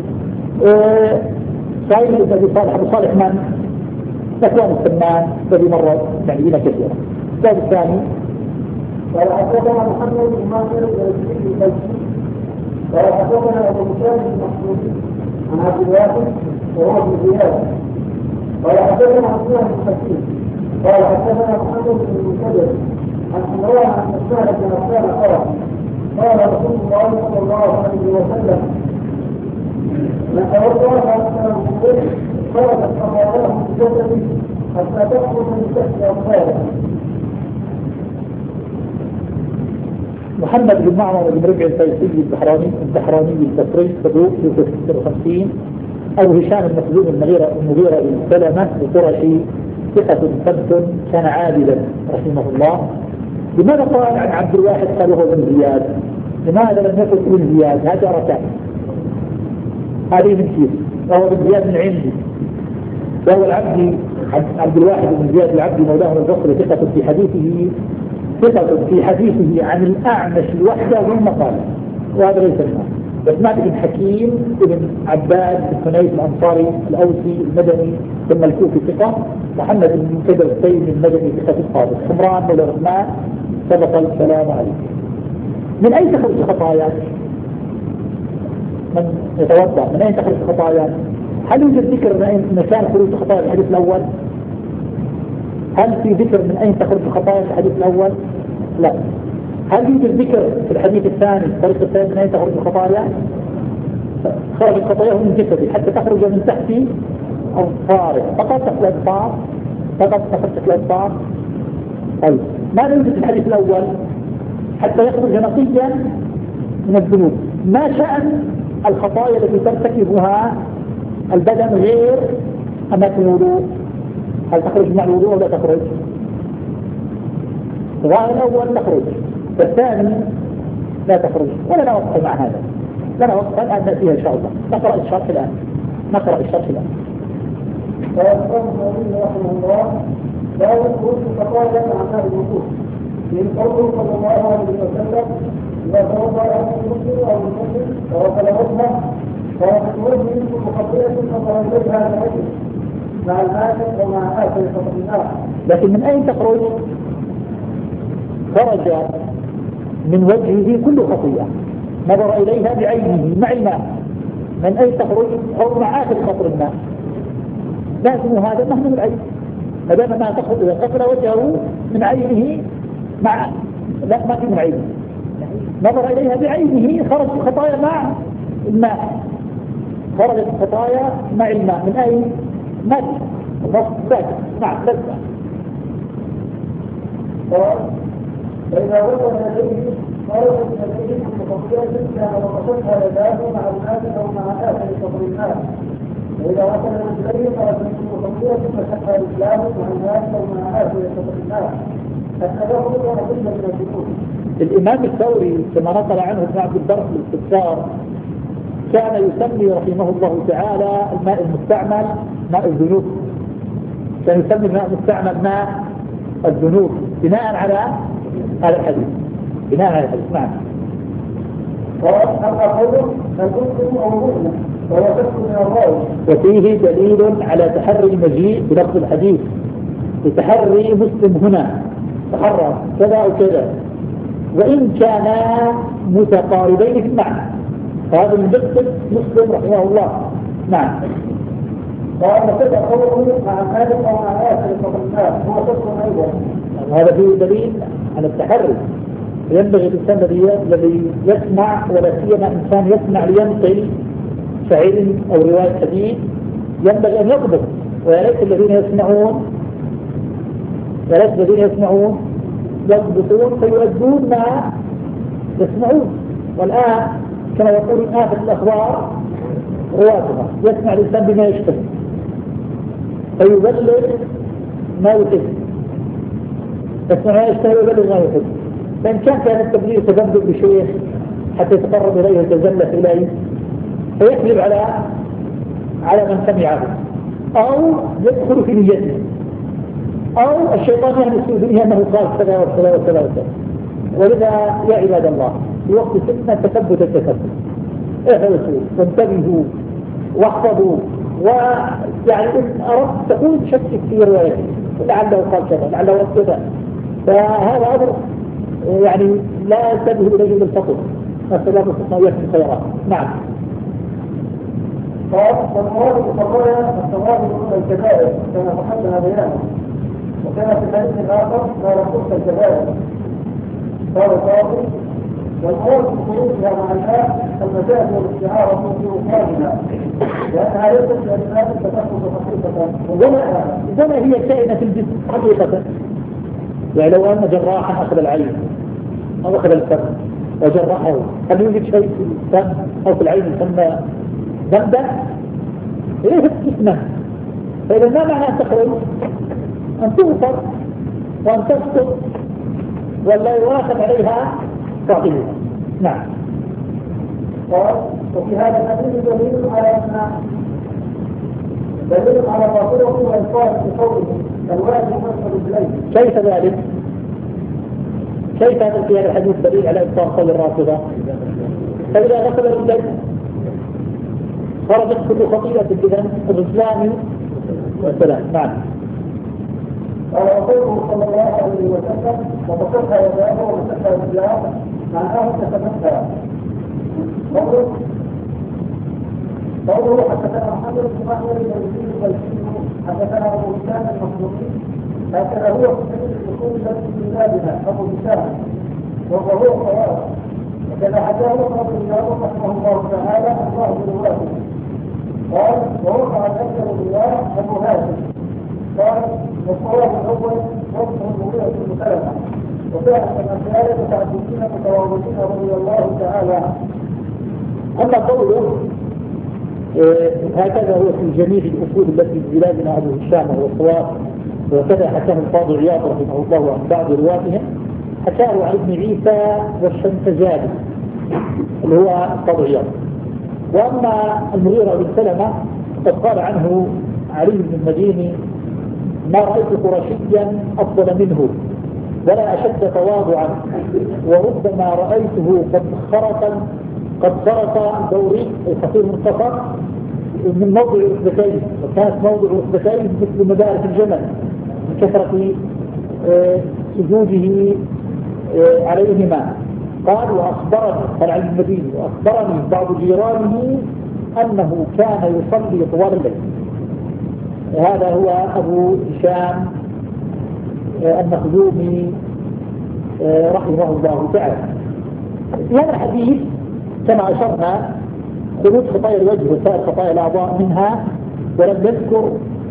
سعيد بن أبي صالح أبو صالح من؟ ذكوان السمان الذي مر تعليمنا كثيرا. السؤال الثاني قال حدثنا محمد بن ماهر البيت قال حدثنا ابو مسلم المخزومي عن عبد الواحد وهو ابن زياد قال حدثنا عبد الله بن حكيم قال حدثنا محمد بن المنكدر عن عمران عن مسعود بن عفان قال رسول الله صلى الله عليه وسلم من توضا فاحسن الوضوء خرجت خطاياه من جسده حتى تخرج من تحت اظفاره. محمد بن معمر بن ربيع الفيسي البحراني البصري صدوق في 56. أبو هشام المخزومي المغيرة بن سلمة القرشي ثقة ثبت كان عادلا رحمه الله. لماذا قال عن عبد الواحد قال وهو بن زياد؟ لماذا لم يكن ابن زياد؟ هذا ركع هذه من كيف وهو بن زياد من عندي وهو العبد عبد الواحد بن زياد العبد مولاه البصري ثقة في حديثه عن الأعمش لوحده ثم قال وهذا ليس المعنى. عثمان بن حكيم بن عباد بن حنيف الأنصاري الأوسي المدني ثم الكوفي ثقة. محمد بن منكدر التيمي المدني ثقة الصادق. حمران مولى عثمان سبق الكلام عليه. من أين تخرج خطايا؟ من يتوضأ من أين تخرج خطايا؟ هل يوجد ذكر من مكان خروج خطايا في الحديث الأول؟ هل في ذكر من أين تخرج الخطايا في الحديث الأول؟ لا. هل يوجد ذكر في الحديث الثاني الطريق الثاني من أين تخرج الخطايا؟ خرج الخطايا من جسدي حتى تخرج من تحت أظفاره فقط تحت الأظفار فقط تحت الأظفار. طيب ماذا يوجد في الحديث الأول؟ حتى يخرج نقيا من الذنوب. ما شأن الخطايا التي ترتكبها البدن غير أماكن الوضوء؟ هل تخرج مع الوضوء ولا تخرج؟ الظاهر الأول تخرج والثاني لا تخرج ولا نوقف مع هذا. لا نوقف الآن نأتيها إن شاء الله. نقرأ الشرح الآن. قال النبي رحمه الله لا يخرج خطايا عن هذا الوضوء من قوله صلى الله عليه وسلم إذا توضأ أحد المسلم أو المسلم فغسل وجهه فيخرج منه خطيئة فضل إليها العجل مع الآخر ومع آخر النار. لكن من أين تخرج؟ خرج من وجهه كل خطيئة نظر إليها بعينه مع الماء. من أين تخرج؟ أو مع آخر قطر الماء. لازم هذا مهما العين ما دام ما تخرج إذا قتل وجهه من عينه مع لا ما في من عينه نظر إليها بعينه خرج الخطايا مع الماء. خرجت الخطايا مع الماء من أين؟ مات بس نعم بس. فإذا وصل إليه خرجت إليه خطيئة كان وقصتها يداه مع الآخر أو مع آخر قطر الماء. وإذا وصل إليه خرجت منه خطيئة فشقها الإسلام مع الآخر أو مع آخر قطر الماء حتى يخرج ويخرج من الجنود. الإمام الثوري كما نقل عنه ابن عبد البر في الاستذكار كان يسمي رحمه الله تعالى الماء المستعمل ماء الذنوب. كان يسمي الماء المستعمل ماء الذنوب بناء على هذا الحديث. نعم. وفيه دليل على تحري المجيء بلفظ الحديث لتحري مسلم هنا تحرى كذا أو كذا وإن كانا متقاربين في المعنى. هذا من دقة مسلم رحمه الله. نعم. هذا فيه دليل على التحري. ينبغي الإنسان الذي يسمع ولا سيما إنسان يسمع لينقل شعر أو رواية حديث ينبغي أن يضبط. وليس الذين يسمعون يضبطون فيؤدون ما يسمعون. والآن كما يقول آفة الأخبار رواتها يسمع الإنسان بما يشتهي فيبلغ ما يحب. يسمع ما يشتهي ويبلغ ما يحب. فإن كان التبليغ تبدل بشيء حتى يتقرب إليه ويتزلف إليه فيقلب على من سمعه أو يدخل في نيته أو الشيطان يهمس في دنيا أنه قال كذا وكذا وكذا وكذا. ولذا يا عباد الله في وقت الفتنة تثبت التثبت، احرصوا وانتبهوا واحفظوا، ويعني إن أردت تقول شك في روايته لعله قال كذا لعله قال كذا، فهذا أمر يعني لا ينتبه إليه بالفطر، نسأل الله سبحانه يكفي خيرات. نعم. قال والمراد بالقضايا التوابع من الكبائر كما تقدم بيانه، وكان في الحديث الآخر ما يخص الكبائر. قال القاضي والمراد بخروجها مع الآن المجاز والاستعارة في وقوعها، لأنها ليست لأسباب التدخل حقيقة وما هي كائنة الجسم حقيقة. يعني لو أن جراحا أخذ العين أو أخذ الفم وجرحه، هل يوجد شيء في الفم أو في العين يسمى ذنبا؟ ليست جسما. فإذا ما معنى أن تخرج؟ أن توصل وأن تسقط ولا يواخذ عليها صاحبها. نعم. قال وفي هذا الحديث دليل على باطله والفاظ في قوله الواجب يمثل بالليل. كيف ذلك؟ كيف هذا في هذا الحديث دليل على إبطال قول الرافضة؟ فإذا غسل الرجلين خرجت كل خطيئة إذن الرجلان والسلام. نعم. قال وقوله صلى الله عليه وسلم وتصفى يداه وتصفى رجلاه معناه تتمثل. قوله حدثنا محمد بن احمد بن يزيد البلخي حدثنا ابو هشام المخزومي هكذا هو في سبيل الدخول التي في بلادنا ابو هشام وهو صواب، وكذا حكاه ابن رياض رحمه الله تعالى عن بعض رواته. قال ووقع الاكثر بالله ابو هاشم. قال والصواب الاول وصف المغيرة بن سلمة، وكانت الاشياء متعددين متواضعين رضي الله تعالى عنه. أما قوله هكذا هو في جميع الأصول التي في بلادنا أبو هشام وهو الصواب، وكذا حكاه القاضي عياض رحمه الله عن بعض رواتهم، حكاه عن ابن عيسى والشمسجاني اللي هو القاضي عياض. وأما المغيرة بن سلمة قد قال عنه علي بن المديني ما رأيت قرشيا أفضل منه ولا أشد تواضعا، وربما رأيته قد خرق دوري الخطير المنتصر من موضع ركبتين، وكانت موضع ركبتين مثل مدارس الجمل من كثرة سجوده عليهما. قال وأخبرني علي المديني وأخبرني بعض جيرانه أنه كان يصلي طوال الليل. هذا هو أبو هشام المخزومي رحمه الله تعالى. في هذا الحديث كما أشرنا خروج خطايا الوجه وسائر خطايا الأعضاء منها، ولم نذكر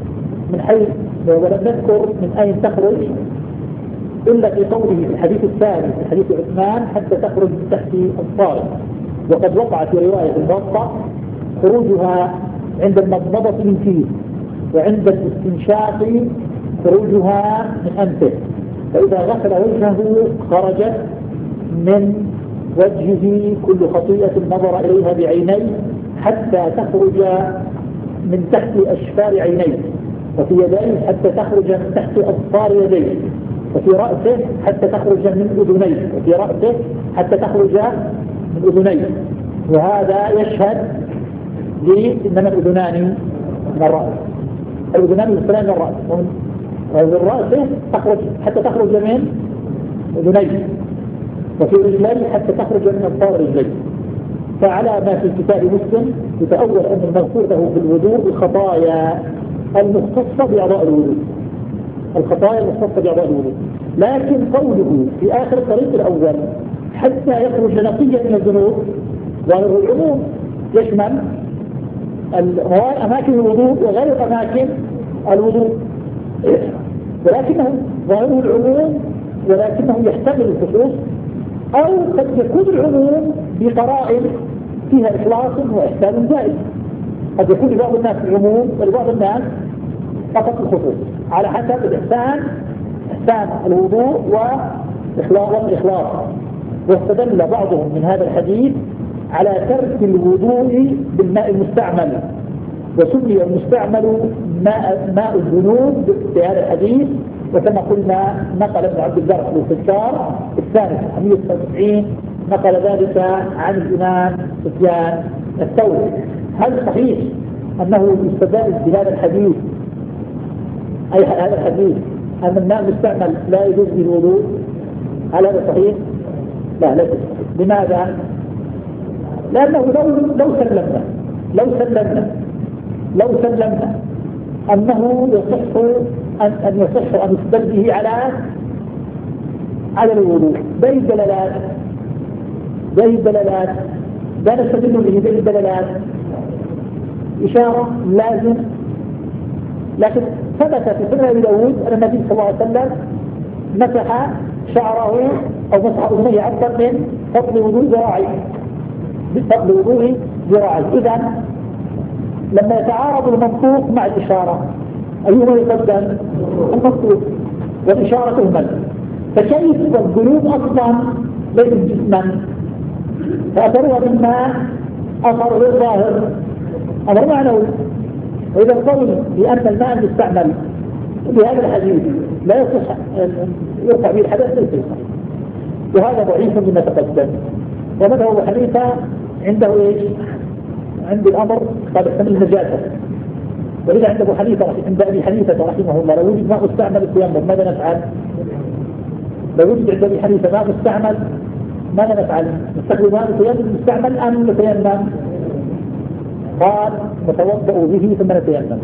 من أين تخرج إلا في قوله في الحديث الثاني في حديث عثمان حتى تخرج من تحت الصارم. وقد وقع في رواية الموطأ خروجها عند المضمضة من فيه، وعند الاستنشاق خروجها من أنفه، فإذا غسل وجهه خرجت من وجهه كل خطيئة نظر إليها بعينيه حتى تخرج من تحت أشفار عينيه، وفي يديه حتى تخرج من تحت أظفار يديه، وفي رأسه حتى تخرج من أذنيه، وفي رأسه حتى تخرج من أذنيه. وهذا يشهد إنما الأذنان من الرأس، الأذنان والسلام من الرأس، ومن رأسه حتى تخرج من أذنيه، وفي رجليه حتى تخرج من أظفار رجليه. فعلى ما في كتاب مسلم يتأول أن المغفور له في الوضوء الخطايا المختصة بأعضاء الوضوء، الخطايا المختصة بأعضاء الوضوء. لكن قوله في آخر الطريق الأول حتى يخرج نقيا من الذنوب، ظاهر العموم يشمل أماكن الوضوء وغير أماكن الوضوء، ولكنه ظاهره العموم ولكنه يحتمل الخصوص، أو قد يكون العموم بقرائن فيها إخلاص وإحسان زائد. قد يكون لبعض الناس العموم ولبعض الناس فقط الخصوص على حسب الإحسان، إحسان الوضوء والإخلاص. واستدل بعضهم من هذا الحديث على ترك الوضوء بالماء المستعمل، وسمي المستعمل ماء الذنوب في هذا الحديث وكما قلنا نقل ابن عبد البر في الاستذكار الثاني 199 نقل ذلك عن الإمام سفيان الثوري. هل صحيح أنه يستدل بهذا الحديث أي هذا الحديث أن الماء المستعمل لا يجوز به الوضوء؟ هل هذا صحيح؟ لا ليس صحيح. لماذا؟ لأنه لو سلمنا أنه يصح أن يستدل به على الوضوء بأي دلالات لا نستدل به بأي دلالات إشارة لازم. لكن ثبت في سنة أبي داود أن النبي صلى الله عليه وسلم مسح شعره أو مسح أذنيه أكثر من فضل وضوء ذراعيه. إذن لما يتعارض المنطوق مع الإشارة أيهما يقدم؟ المنطوق، والإشارة تهمل. فكيف القلوب أصلا ليست جسما فأثرها بالماء أثر غير ظاهر أمر معنوي. وإذا القول بأن الماء المستعمل بهذا الحديث لا يصح يرفع به الحدث ليس صحيح، وهذا ضعيف مما تقدم. ومذهب أبو حنيفة عنده ايش؟ عند الأمر قد يحتمل النجاسة. ولذا عند أبو حنيفة عند أبي حنيفة رحمه الله لو وجد ماء مستعمل التيمم ماذا نفعل؟ لو وجد عند أبي حنيفة ماء مستعمل ماذا نفعل؟ نستخدم ماء التيمم مستعمل أم نتيمم؟ قال نتوضأ به ثم نتيمم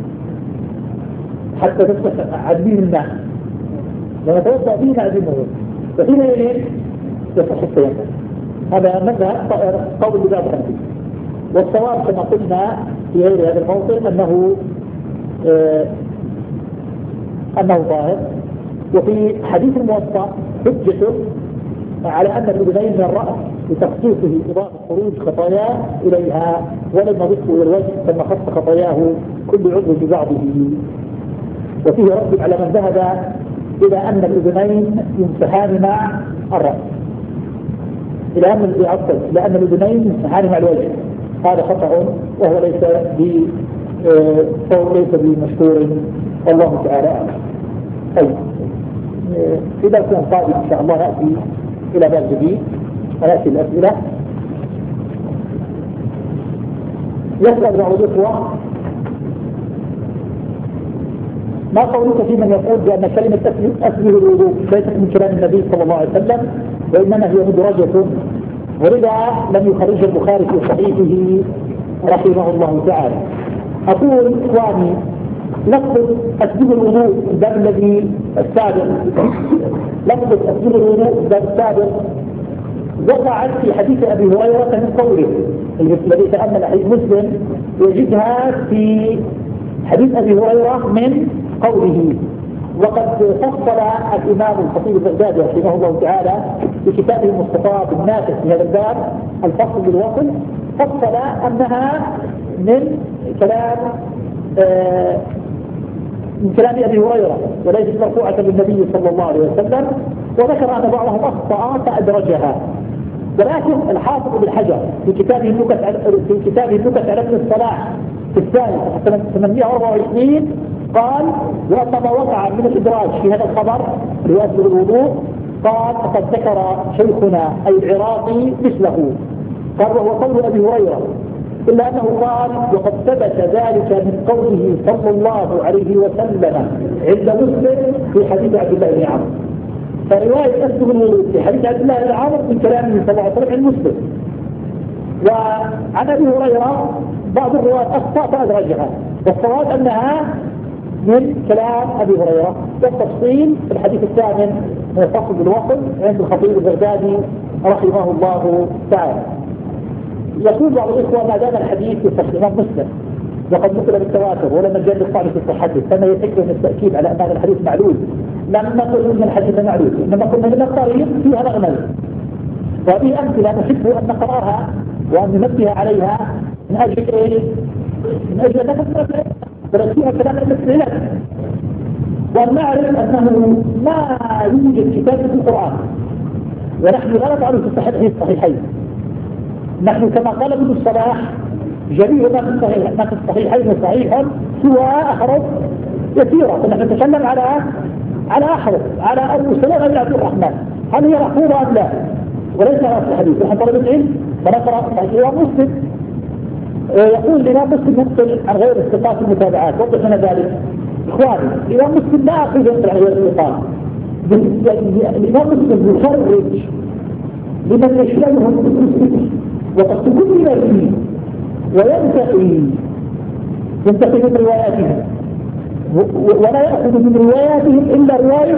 حتى تصبح عدمين الماء. لما نتوضأ به نعدمه فحينئذ يصح التيمم. هذا مذهب قول بباب حنفي. والصواب كما قلنا في غير هذا الموطن أنه ظاهر. وفي حديث الموطأ حجة على أن الأذنين من الرأس لتخصيصه إضافة خروج خطاياه إليها ولم يضفه إلى الوجه كما خص خطاياه كل عضو ببعضه. وفيه رد على من ذهب إلى أن الأذنين يمسحان مع الرأس إلى أن الأذنين يمسحان مع الوجه. هذا خطأ وهو ليس بمشهور والله تعالى أعلم. طيب في درس قادم إن شاء الله نأتي إلى باب جديد ونأتي الأسئلة. يسأل بعض الإخوة ما قولك في من يقول بأن كلمة أسبه الوضوء ليست من كلام النبي صلى الله عليه وسلم وإنما هي مدرجة، ولذا لم يخرج البخاري في صحيحه رحمه الله تعالى. أقول إخواني لفظ أسبه الوضوء الباب الذي السابق لفظ أسبه الوضوء الباب السابق وقعت في حديث أبي هريرة من قوله الذي تأمل حديث مسلم يجدها في حديث أبي هريرة من قوله. وقد فصل الإمام الخطيب البغدادي رحمه الله تعالى في كتابه المصطفى بالنافع في هذا الباب الفصل بالوصل فصل أنها من كلام أبي هريرة وليست مرفوعة للنبي صلى الله عليه وسلم، وذكر أن بعضهم أخطأ فأدرجها. ولكن الحافظ بن حجر في كتابه النكت على ابن الصلاح في الثاني 824 قال وأما ما وقع من الإدراج في هذا الخبر لأسباب الوضوء قال فقد ذكر شيخنا أي العراقي مثله قال وهو قول أبي هريرة، إلا أنه قال وقد ثبت ذلك من قوله صلى الله عليه وسلم عند مسلم في حديث عبد الله بن عمرو. فرواية أسباب الوضوء في حديث عبد الله بن عمرو من كلامه صلى الله عليه وسلم عند مسلم. وعن أبي هريرة بعض الروايات أخطأ فأدرجها، والصواب أنها من كلام أبي هريرة. والتفصيل في الحديث الثامن من الفصل بالوصل عند الخطيب البغدادي رحمه الله تعالى. يقول بعض الإخوة ما دام الحديث في صحيح الإمام مسلم وقد نقل بالتواتر ولم نجد الطعن في صحته فما يفكر من التأكيد على أن هذا الحديث معلول. لم نقل من الحديث معلول إنما قلنا من الطريق فيها مغمل، وهذه أمثلة نحب أن نقرأها وأن ننبه عليها من أجل إيه؟ من أجل أن نفكر فيها كلام المسلمين وأن نعرف أنه ما يوجد كتاب في القرآن ونحن لا نفعل في الصحيحين. نحن كما قال ابن الصلاح جميع ما في الصحيحين صحيح سوى أحرف يسيرة، فنحن نتكلم على على أحرف على أبو سلمة بن عبد الرحمن، هل هي محفوظة أم لا؟ وليس رأس الحديث. نحن طلبة العلم فنقرأ صحيح الإمام مسلم، يقول الإمام مسلم ينقل عن غير الثقات المتابعات. وضح لنا ذلك إخواني. الإمام مسلم لا أخذ ينقل عن غير الثقات، الإمام مسلم يخرج لمن يشملهم بالمسلم وقد كل ما فيه وينتقي من رواياتهم، ولا يأخذ من رواياتهم إلا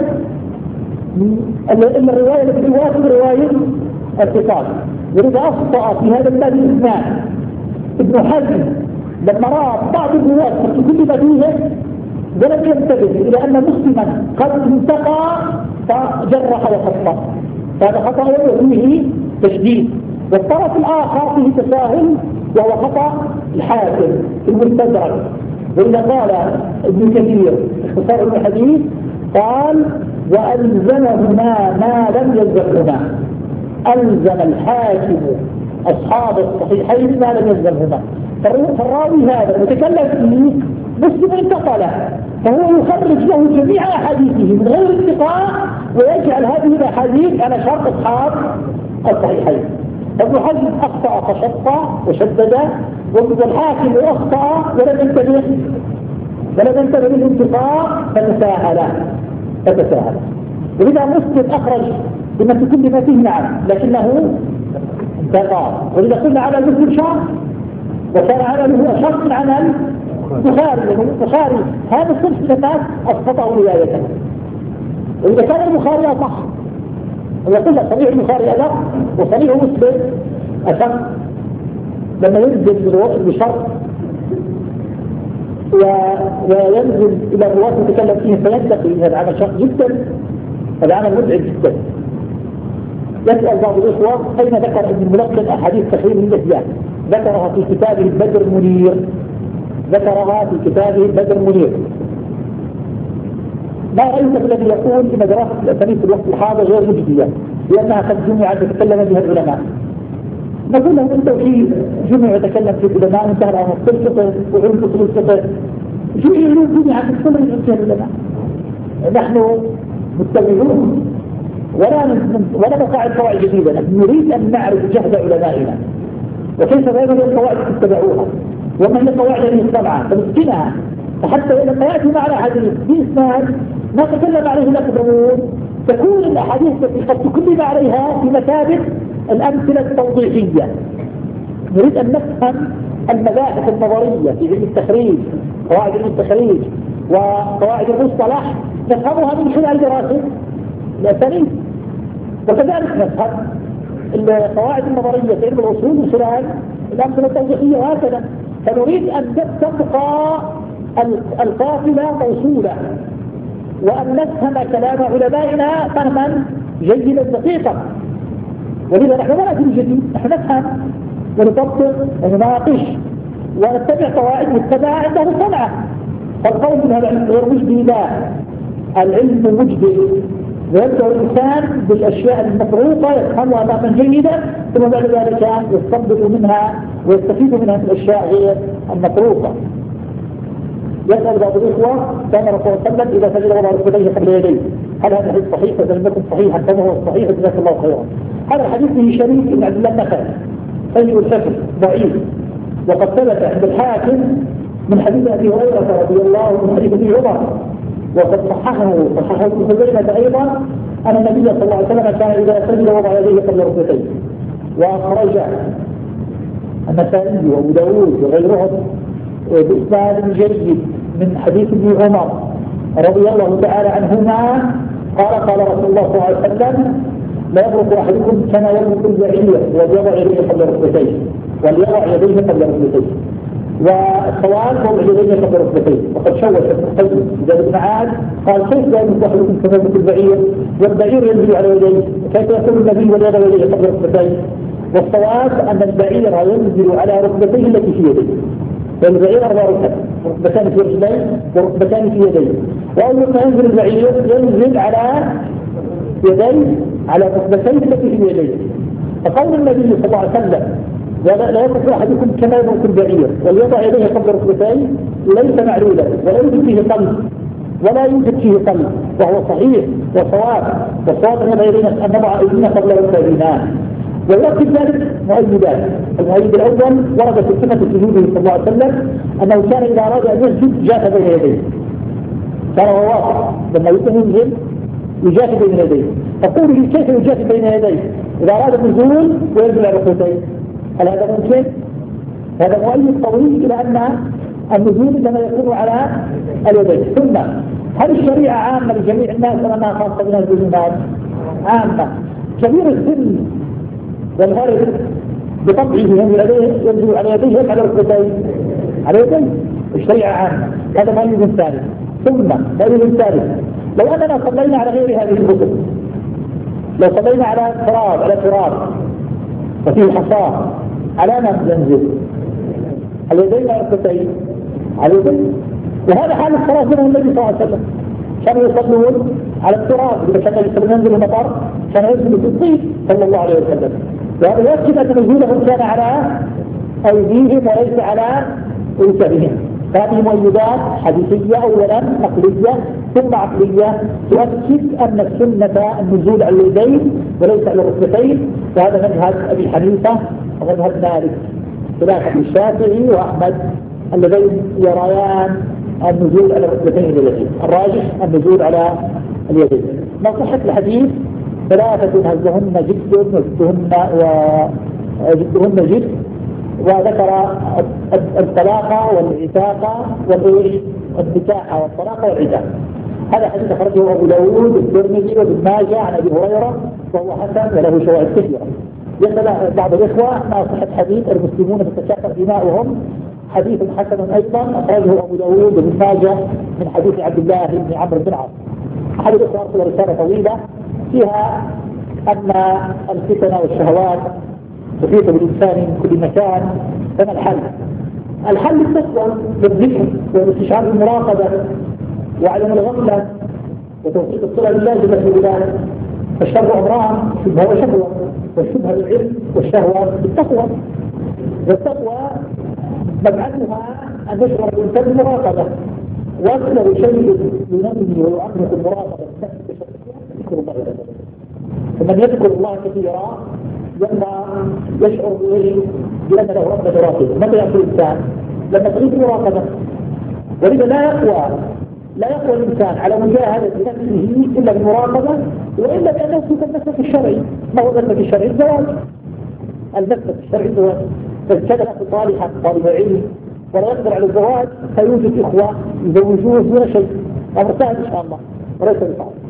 الرواية التي توافق رواية الثقات. ولذا أخطأ في هذا الباب الاثنان ابن حزم لما رأى بعض الروايات كل ما فيه ولم ينتبه إلى أن مسلما قد انتقى فجرح وخطأ، فهذا خطأ ويرويه تشديد. والطرف الآخر فيه تساهل وهو خطأ الحاكم في المستدرك. وإذا قال ابن كثير اختصار الحديث قال وألزمهما ما لم يلزمهما، ألزم الحاكم أصحاب الصحيحين ما لم يلزمهما. فالراوي هذا المتكلم فيه مسلم انتقله، فهو يخرج له جميع أحاديثه من غير انتقاء ويجعل هذه الأحاديث على شرط أصحاب الصحيحين. ابن حزم أخطأ فشط وشدد، والحاكم أخطأ ولم ينتبه للانتقاء فتساهل. ولذا مسلم أخرج بما في كل ما فيه نعم لكنه انتقى. ولذا قلنا على مسلم شرط وكان عمله شرط عن البخاري هذا الصنف الناس أسقطه روايته. وإذا كان البخاري أصح ويقول لك صحيح البخاري أدق وصحيح مسلم أشق لما ينزل بشرط وينزل إلى الرواة يتكلم فيه فينتقي. هذا العمل شق جدا، هذا عمل متعب جدا. يسأل بعض الإخوة أين ذكر ابن الملقن أحاديث تحريم الإحياء؟ ذكرها في كتابه بدر المنير، ما رأيك الذي يقول إن دراسة الأسانيد في الوقت الحاضر غير مجدية لأنها قد جمعت يتكلم بها العلماء؟ نقول له أنت في جمع يتكلم في العلماء وانتهى الأمر في الفقه وعلم أصول الفقه، جمعت تتكلم فيها العلماء. نحن متبعون ولا نقاعد قواعد جديدة، نحن نريد أن نعرف جهد علمائنا وكيف غير القواعد تتبعوها وما هي القواعد التي نتبعها فنسكنها، فحتى لما يأتي معنا حديث بإسناد ما تكلم عليه الأقدمون تكون الأحاديث التي قد تكلم عليها في مثابة الأمثلة التوضيحية. نريد أن نفهم المباحث النظرية في علم التخريج، قواعد علم التخريج وقواعد المصطلح نفهمها من خلال دراسة الأسانيد، وكذلك نفهم القواعد النظرية في علم الأصول من خلال الأمثلة التوضيحية وهكذا. فنريد أن تبقى القافلة موصولة وأن نفهم كلام علمائنا فهما جيدا دقيقا. ولذا نحن لا نأتي بالجديد، نحن نفهم ونطبق ونناقش ونتبع قواعد متبعة عنده صنعة. فالقول من هذا العلم غير مجدي، لا، العلم مجدي ويبدأ الإنسان بالأشياء المطروقة يفهمها فهما جيدا ثم بعد ذلك يستنبط منها ويستفيد منها من الأشياء غير المطروقة. يسأل بعض الإخوة كان رسول الله صلى الله عليه وسلم إذا سجد وضع ركبتيه قبل يديه، هل هذا الحديث صحيح؟ فإذا لم يكن صحيحا كما هو الصحيح جزاك الله خيرا. هذا الحديث فيه شريك بن عبد الله النخعي سيء الحفظ ضعيف، وقد ثبت عند الحاكم من حديث أبي هريرة رضي الله عنه من حديث ابن عمر، وقد صححه ابن خزيمة أيضا أن النبي صلى الله عليه وسلم كان إذا سجد وضع يديه قبل ركبتيه. وأخرج النسائي وأبو داود وغيرهم بإسناد جيد من حديث ابن عمر رضي الله تعالى عنهما قال رسول الله صلى الله عليه وسلم لا يبرك أحدكم كما يبرك البعير وليضع يديه قبل ركبتيه، والصواب وضع يديه قبل ركبتيه. وقد شوش ابن القيم إذا ابن عاد قال كيف لا يبرك أحدكم كما يبرك البعير والبعير ينزل على يديه، كيف يقول النبي وليضع يديه قبل ركبتيه؟ والصواب أن البعير ينزل على ركبتيه التي في يديه، فالبعير 4 ركب، ركبتان في رجلين وركبتان في يديه، وأول ما ينزل البعير ينزل على يديه على ركبتين التي في يديه. فقول النبي صلى الله عليه وسلم لا يبرك أحدكم كما يبرك البعير وليضع يديه قبل ركبتيه ليس معلولا ولا يوجد فيه قلب، ولا يوجد فيه قلب، وهو صحيح وصواب، والصواب من غيرنا أن نضع أيدينا قبل الكاذبان. ويؤكد ذلك مؤيدات. المؤيد الأول ورد في سنة سجوده صلى الله عليه وسلم أنه كان إذا أراد أن يسجد جاث بين يديه، كان هو واقع لما ينزل يجاث بين يديه. فقولوا لي كيف يجاث بين يديه إذا أراد النزول وينزل على ركبتيه؟ هل هذا ممكن؟ هذا مؤيد قوي إلى أن النزول إنما يكون على اليدين. ثم هل الشريعة عامة لجميع الناس ولا خاصة بنا الناس؟ عامة. كبير السن والغرب بطبعه ينزل على يديه على ركبتيه، على يديه. الشريعة عامة. هذا مؤيد ثاني. ثم مؤيد ثالث، لو أننا صلينا على غير هذه الكتب، لو صلينا على تراب وفيه حصاه، على من ينزل؟ اليدين على الركبتين، على اليدين. وهذا حال الصلاة منه النبي صلى الله عليه وسلم، كانوا يصلون على التراب. إذا كان ينزل المطر كان ينزل في الطين صلى الله عليه وسلم. وهذا يؤكد أن نزولهم كان على أيديهم وليس على ركبهم. هذه مؤيدات حديثية أولا نقلية ثم عقلية تؤكد أن السنة النزول على اليدين وليس على الركبتين. وهذا مذهب أبي حنيفة ومذهب مالك خلافا للشافعي وأحمد اللذين يريان النزول على الركبتين اليدين. الراجح النزول على اليدين. ما صحة الحديث ثلاثة هزهن جد وجدهن جد، وذكر الطلاق والعتاق والنكاح والطلاق والعتاق. هذا حديث أخرجه أبو داود والترمذي وابن ماجه عن أبي هريرة وهو حسن وله شواهد كثيرة. يسأل بعض الإخوة ما صحة حديث المسلمون تتكاثر دماؤهم، حديث حسن أيضا أخرجه أبو داود وابن ماجه من حديث عبد الله بن عمرو بن عاص. أحد الإخوة أرسل رسالة طويلة فيها أن الفتن والشهوات تحيط بالإنسان من كل مكان، فما الحل؟ الحل التقوى بالذكر والاستشعار بالمراقبة وعدم الغفلة وتوفيق الصلة اللازمة لله. فالشر أمران، شبهة وشهوة، والشبهة بالعلم والشهوة بالتقوى. والتقوى مبعثها أن يشعر الإنسان بالمراقبة، وأكثر شيء ينمي ويعمق المراقبة ذكر الله تعالى. فمن يذكر الله كثيرا يشعر بأن له رب مراقبة. متى يأكل الإنسان؟ لما تغيب مراقبة. ولذا لا يقوى الإنسان على مجاهدة نفسه إلا بالمراقبة، وإلا بأن يسلك المسلك الشرعي. ما هو المسلك الشرعي؟ الزواج. المسلك الشرعي الزواج. فكان الأخ صالحا طالب علم ولا يقدر على الزواج، فيوجد إخوة يزوجوه دون شيء. أمر سهل إن شاء الله وليس بصعب.